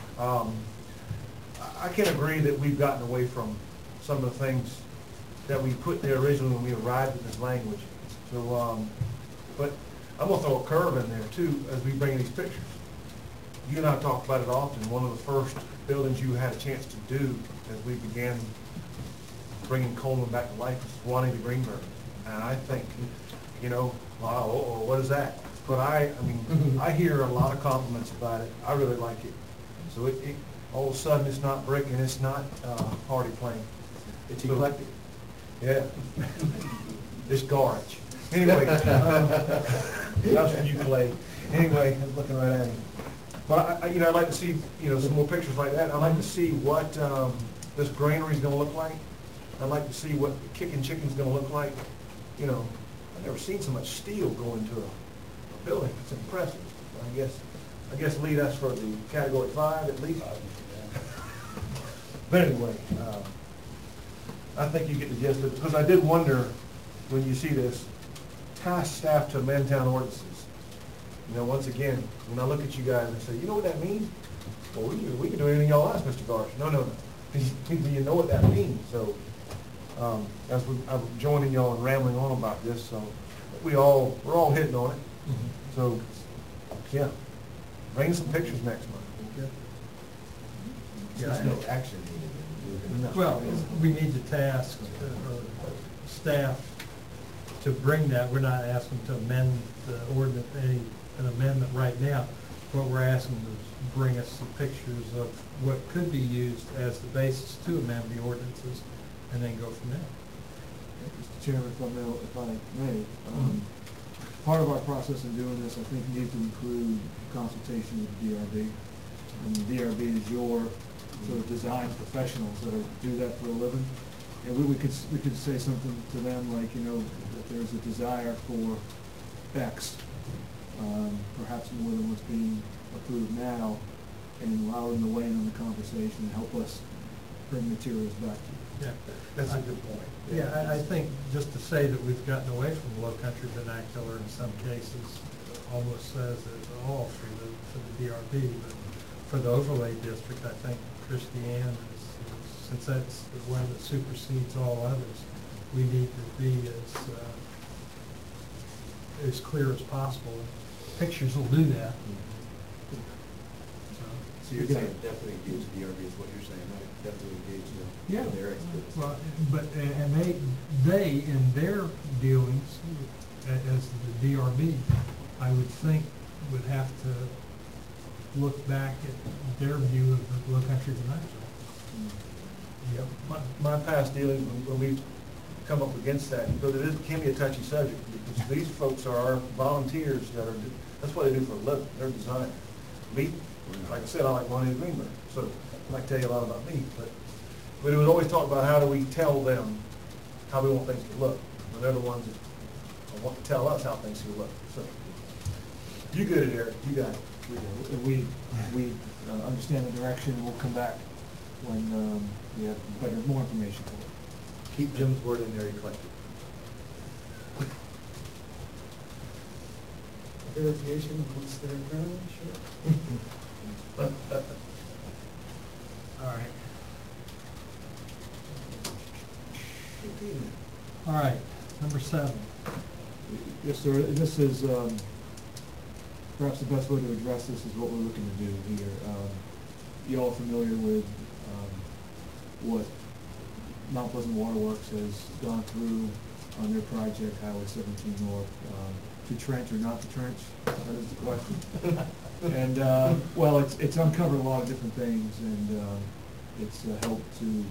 I can agree that we've gotten away from some of the things that we put there originally when we arrived at this language. So, but I'm gonna throw a curve in there too as we bring these pictures. You and I talked about it often. One of the first buildings you had a chance to do as we began bringing Coleman back to life was Juanita Greenberg. And I think, you know, wow, what is that? But I mean, I hear a lot of compliments about it. I really like it. So all of a sudden, it's not brick and it's not hardy plank. It's eclectic. Yeah. It's garbage. Anyway, that's for you, Clay. Anyway, I was looking right at him. But I'd like to see, you know, some more pictures like that. I'd like to see what this granary's going to look like. I'd like to see what the kicking chicken's going to look like. You know, I've never seen so much steel go into a building. It's impressive. I guess lead us for the category 5 at least. But anyway, I think you get the gist of it, because I did wonder when you see this, task staff to amend town ordinances. You know, once again, when I look at you guys and say, you know what that means? Well, we can do anything y'all ask, Mr. Garsh. No. You know what that means. So, as I'm joining y'all and rambling on about this, so we're all hitting on it. Mm-hmm. So, yeah, bring some pictures next month. Okay. There's no action needed. Well, we need to task staff to bring that. We're not asking to amend the ordinance, an amendment right now. What we're asking to bring us some pictures of what could be used as the basis to amend the ordinances, and then go from there. Mr. Chairman, if I may, part of our process in doing this, I think, needs to include consultation with the DRB. And the DRB is your sort of design professionals that do that for a living. And we could say something to them like, you know, that there's a desire for X, perhaps more than what's being approved now, and allow them to weigh in on the conversation and help us bring materials back to you. Yeah, That's a good point. Yeah, I think just to say that we've gotten away from Low Country vernacular in some cases almost says it all for the DRB, but for the overlay district, I think Christiane since that's the one that supersedes all others, we need to be as clear as possible. Pictures will do that. So you're saying definitely engage the DRB is what you're saying, right? Definitely engage them. Yeah. Their experts. Well, but and they in their dealings as the DRB, I would think would have to look back at their view of the Low Country vernacular. Yep. My past dealings, when we come up against that, because it can be a touchy subject, because these folks are our volunteers that's what they do for a living. They're designers. Me, like I said, I like Juanita Greenberg, so I might tell you a lot about me, but it was always talked about how do we tell them how we want things to look. And they're the ones that want to tell us how things should look. So you good at Eric, you got it. We understand the direction, and we'll come back when we have more information for it. Keep Jim's word in there, eclectic. Verification once they're done, sure. All right. All right, number 7. Yes, sir. This is perhaps the best way to address this is what we're looking to do here. You all are familiar with what Mount Pleasant Waterworks has gone through on their project, Highway 17 North. To trench or not to trench, that is the question. And, well, it's uncovered a lot of different things, and it's helped to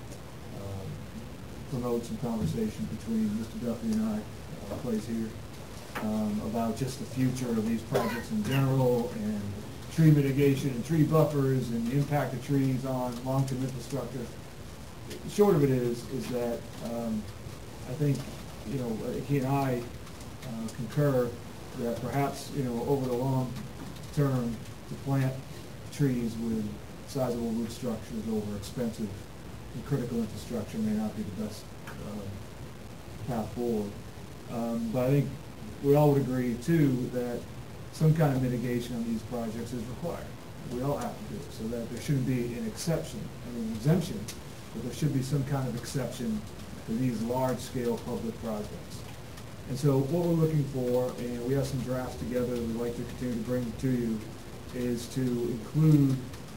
promote some conversation between Mr. Duffy and I, plays here, about just the future of these projects in general, and tree mitigation and tree buffers, and the impact of trees on long-term infrastructure. The short of it is that I think, you know, he and I concur that perhaps, you know, over the long term, to plant trees with sizable root structures over expensive and critical infrastructure may not be the best path forward. But I think we all would agree too that some kind of mitigation on these projects is required. We all have to do it, so that there shouldn't be an exception, I mean exemption, but there should be some kind of exception to these large-scale public projects. And so what we're looking for, and we have some drafts together that we'd like to continue to bring to you, is to include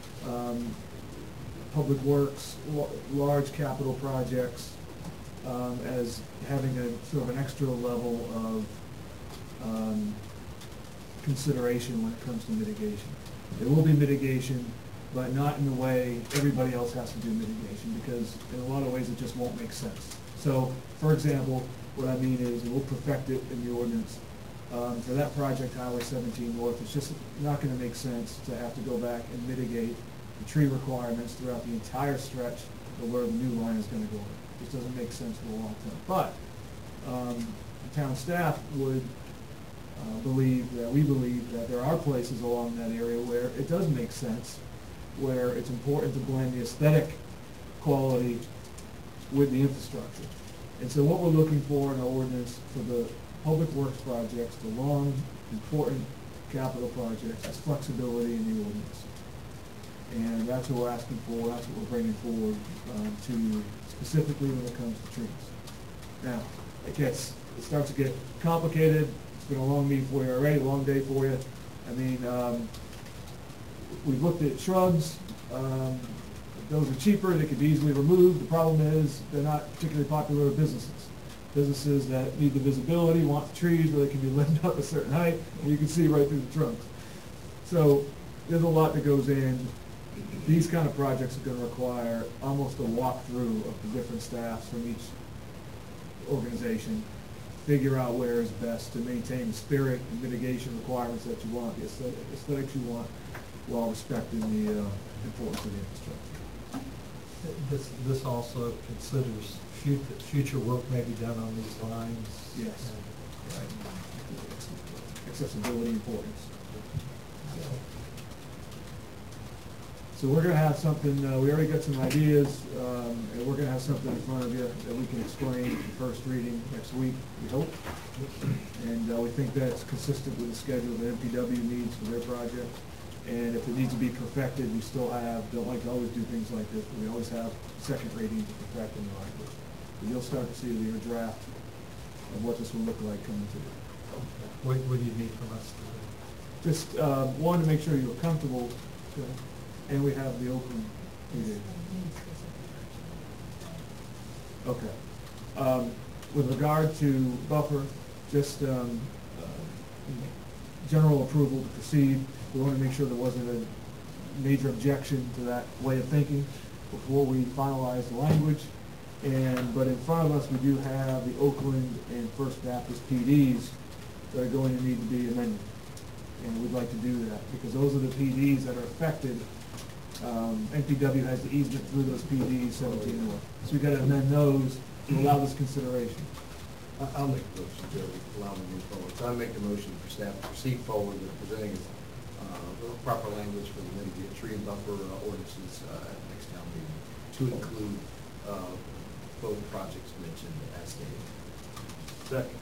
public works, large capital projects, as having a sort of an extra level of consideration when it comes to mitigation. There will be mitigation, but not in the way everybody else has to do mitigation, because in a lot of ways it just won't make sense. So, for example, what I mean is, and we'll perfect it in the ordinance, for that project, Highway 17 North, it's just not going to make sense to have to go back and mitigate the tree requirements throughout the entire stretch of where the new line is going to go. It just doesn't make sense for the long term. But the town staff would we believe that there are places along that area where it does make sense, where it's important to blend the aesthetic quality with the infrastructure. And so what we're looking for in our ordinance for the public works projects, the long, important capital projects, is flexibility in the ordinance. And that's what we're asking for, that's what we're bringing forward to you, specifically when it comes to trees. Now, it starts to get complicated. It's been a long meeting for you already, a long day for you. I mean, we've looked at shrubs. Those are cheaper, they could be easily removed. The problem is they're not particularly popular with businesses. Businesses that need the visibility want the trees where they can be lifted up a certain height, and you can see right through the trunks. So there's a lot that goes in. These kind of projects are going to require almost a walkthrough of the different staffs from each organization, figure out where is best to maintain the spirit and mitigation requirements that you want, the aesthetics you want, while respecting the importance of the infrastructure. This also considers future work may be done on these lines. Yes. Right. Accessibility importance. So we're going to have something, we already got some ideas, and we're going to have something in front of you that we can explain in first reading next week, we hope. And we think that's consistent with the schedule that MPW needs for their project. And if it needs to be perfected, we still don't like to always do things like this, but we always have second reading to perfect in the language. But you'll start to see the draft of what this will look like coming to you. What do you need from us today? Just one, to make sure you're comfortable, and we have the open meeting. Okay. With regard to buffer, just general approval to proceed. We want to make sure there wasn't a major objection to that way of thinking before we finalize the language. But in front of us, we do have the Oakland and First Baptist PDs that are going to need to be amended. And we'd like to do that because those are the PDs that are affected. NPW has the easement through those PDs 17 North. So we've got to amend those to allow this consideration. I'll make a motion to allow them to move forward. So I make a motion for staff to proceed forward with presenting proper language for the mitigate tree and buffer ordinances at the next town meeting to include both projects mentioned as stated. Second.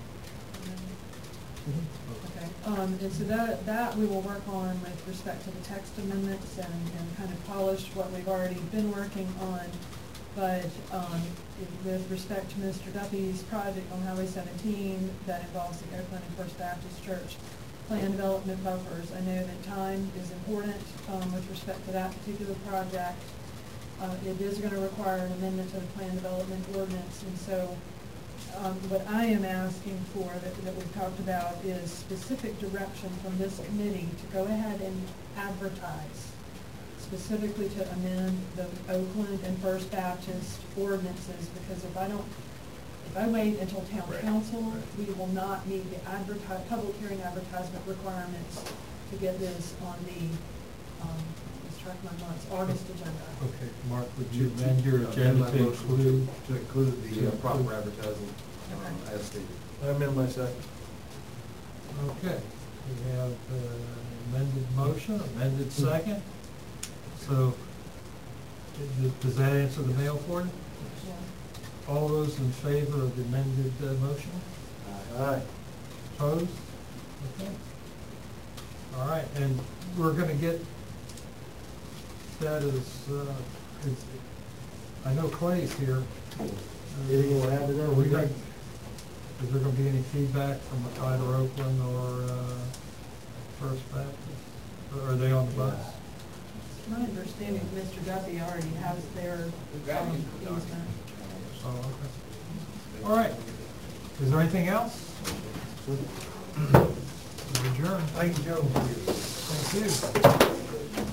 Okay, and so that we will work on with respect to the text amendments and kind of polish what we've already been working on. But with respect to Mr. Duffy's project on Highway 17 that involves the Oakland and First Baptist Church, plan development buffers. I know that time is important with respect to that particular project. It is going to require an amendment to the plan development ordinance, and so what I am asking for that we've talked about is specific direction from this committee to go ahead and advertise, specifically to amend the Oakland and First Baptist ordinances, because if I wait until town council, we will not meet the public hearing advertisement requirements to get this on the, let's track my months, August agenda. Okay, Mark, would you amend your agenda to include? To include the proper advertising as stated. I amend my second. Okay, we have amended motion, amended second. So, does that answer the mail for you? Yeah. All those in favor of the amended motion? Aye. Opposed? Okay. All right, and we're gonna get that I know Clay's here. Anything you wanna add to that? Is there gonna be any feedback from either Oakland or First Baptist? Or are they on the bus? My understanding, Mr. Duffy already has their easement. Oh, okay. All right. Is there anything else? Adjourn. Thank you, Joe. Thank you.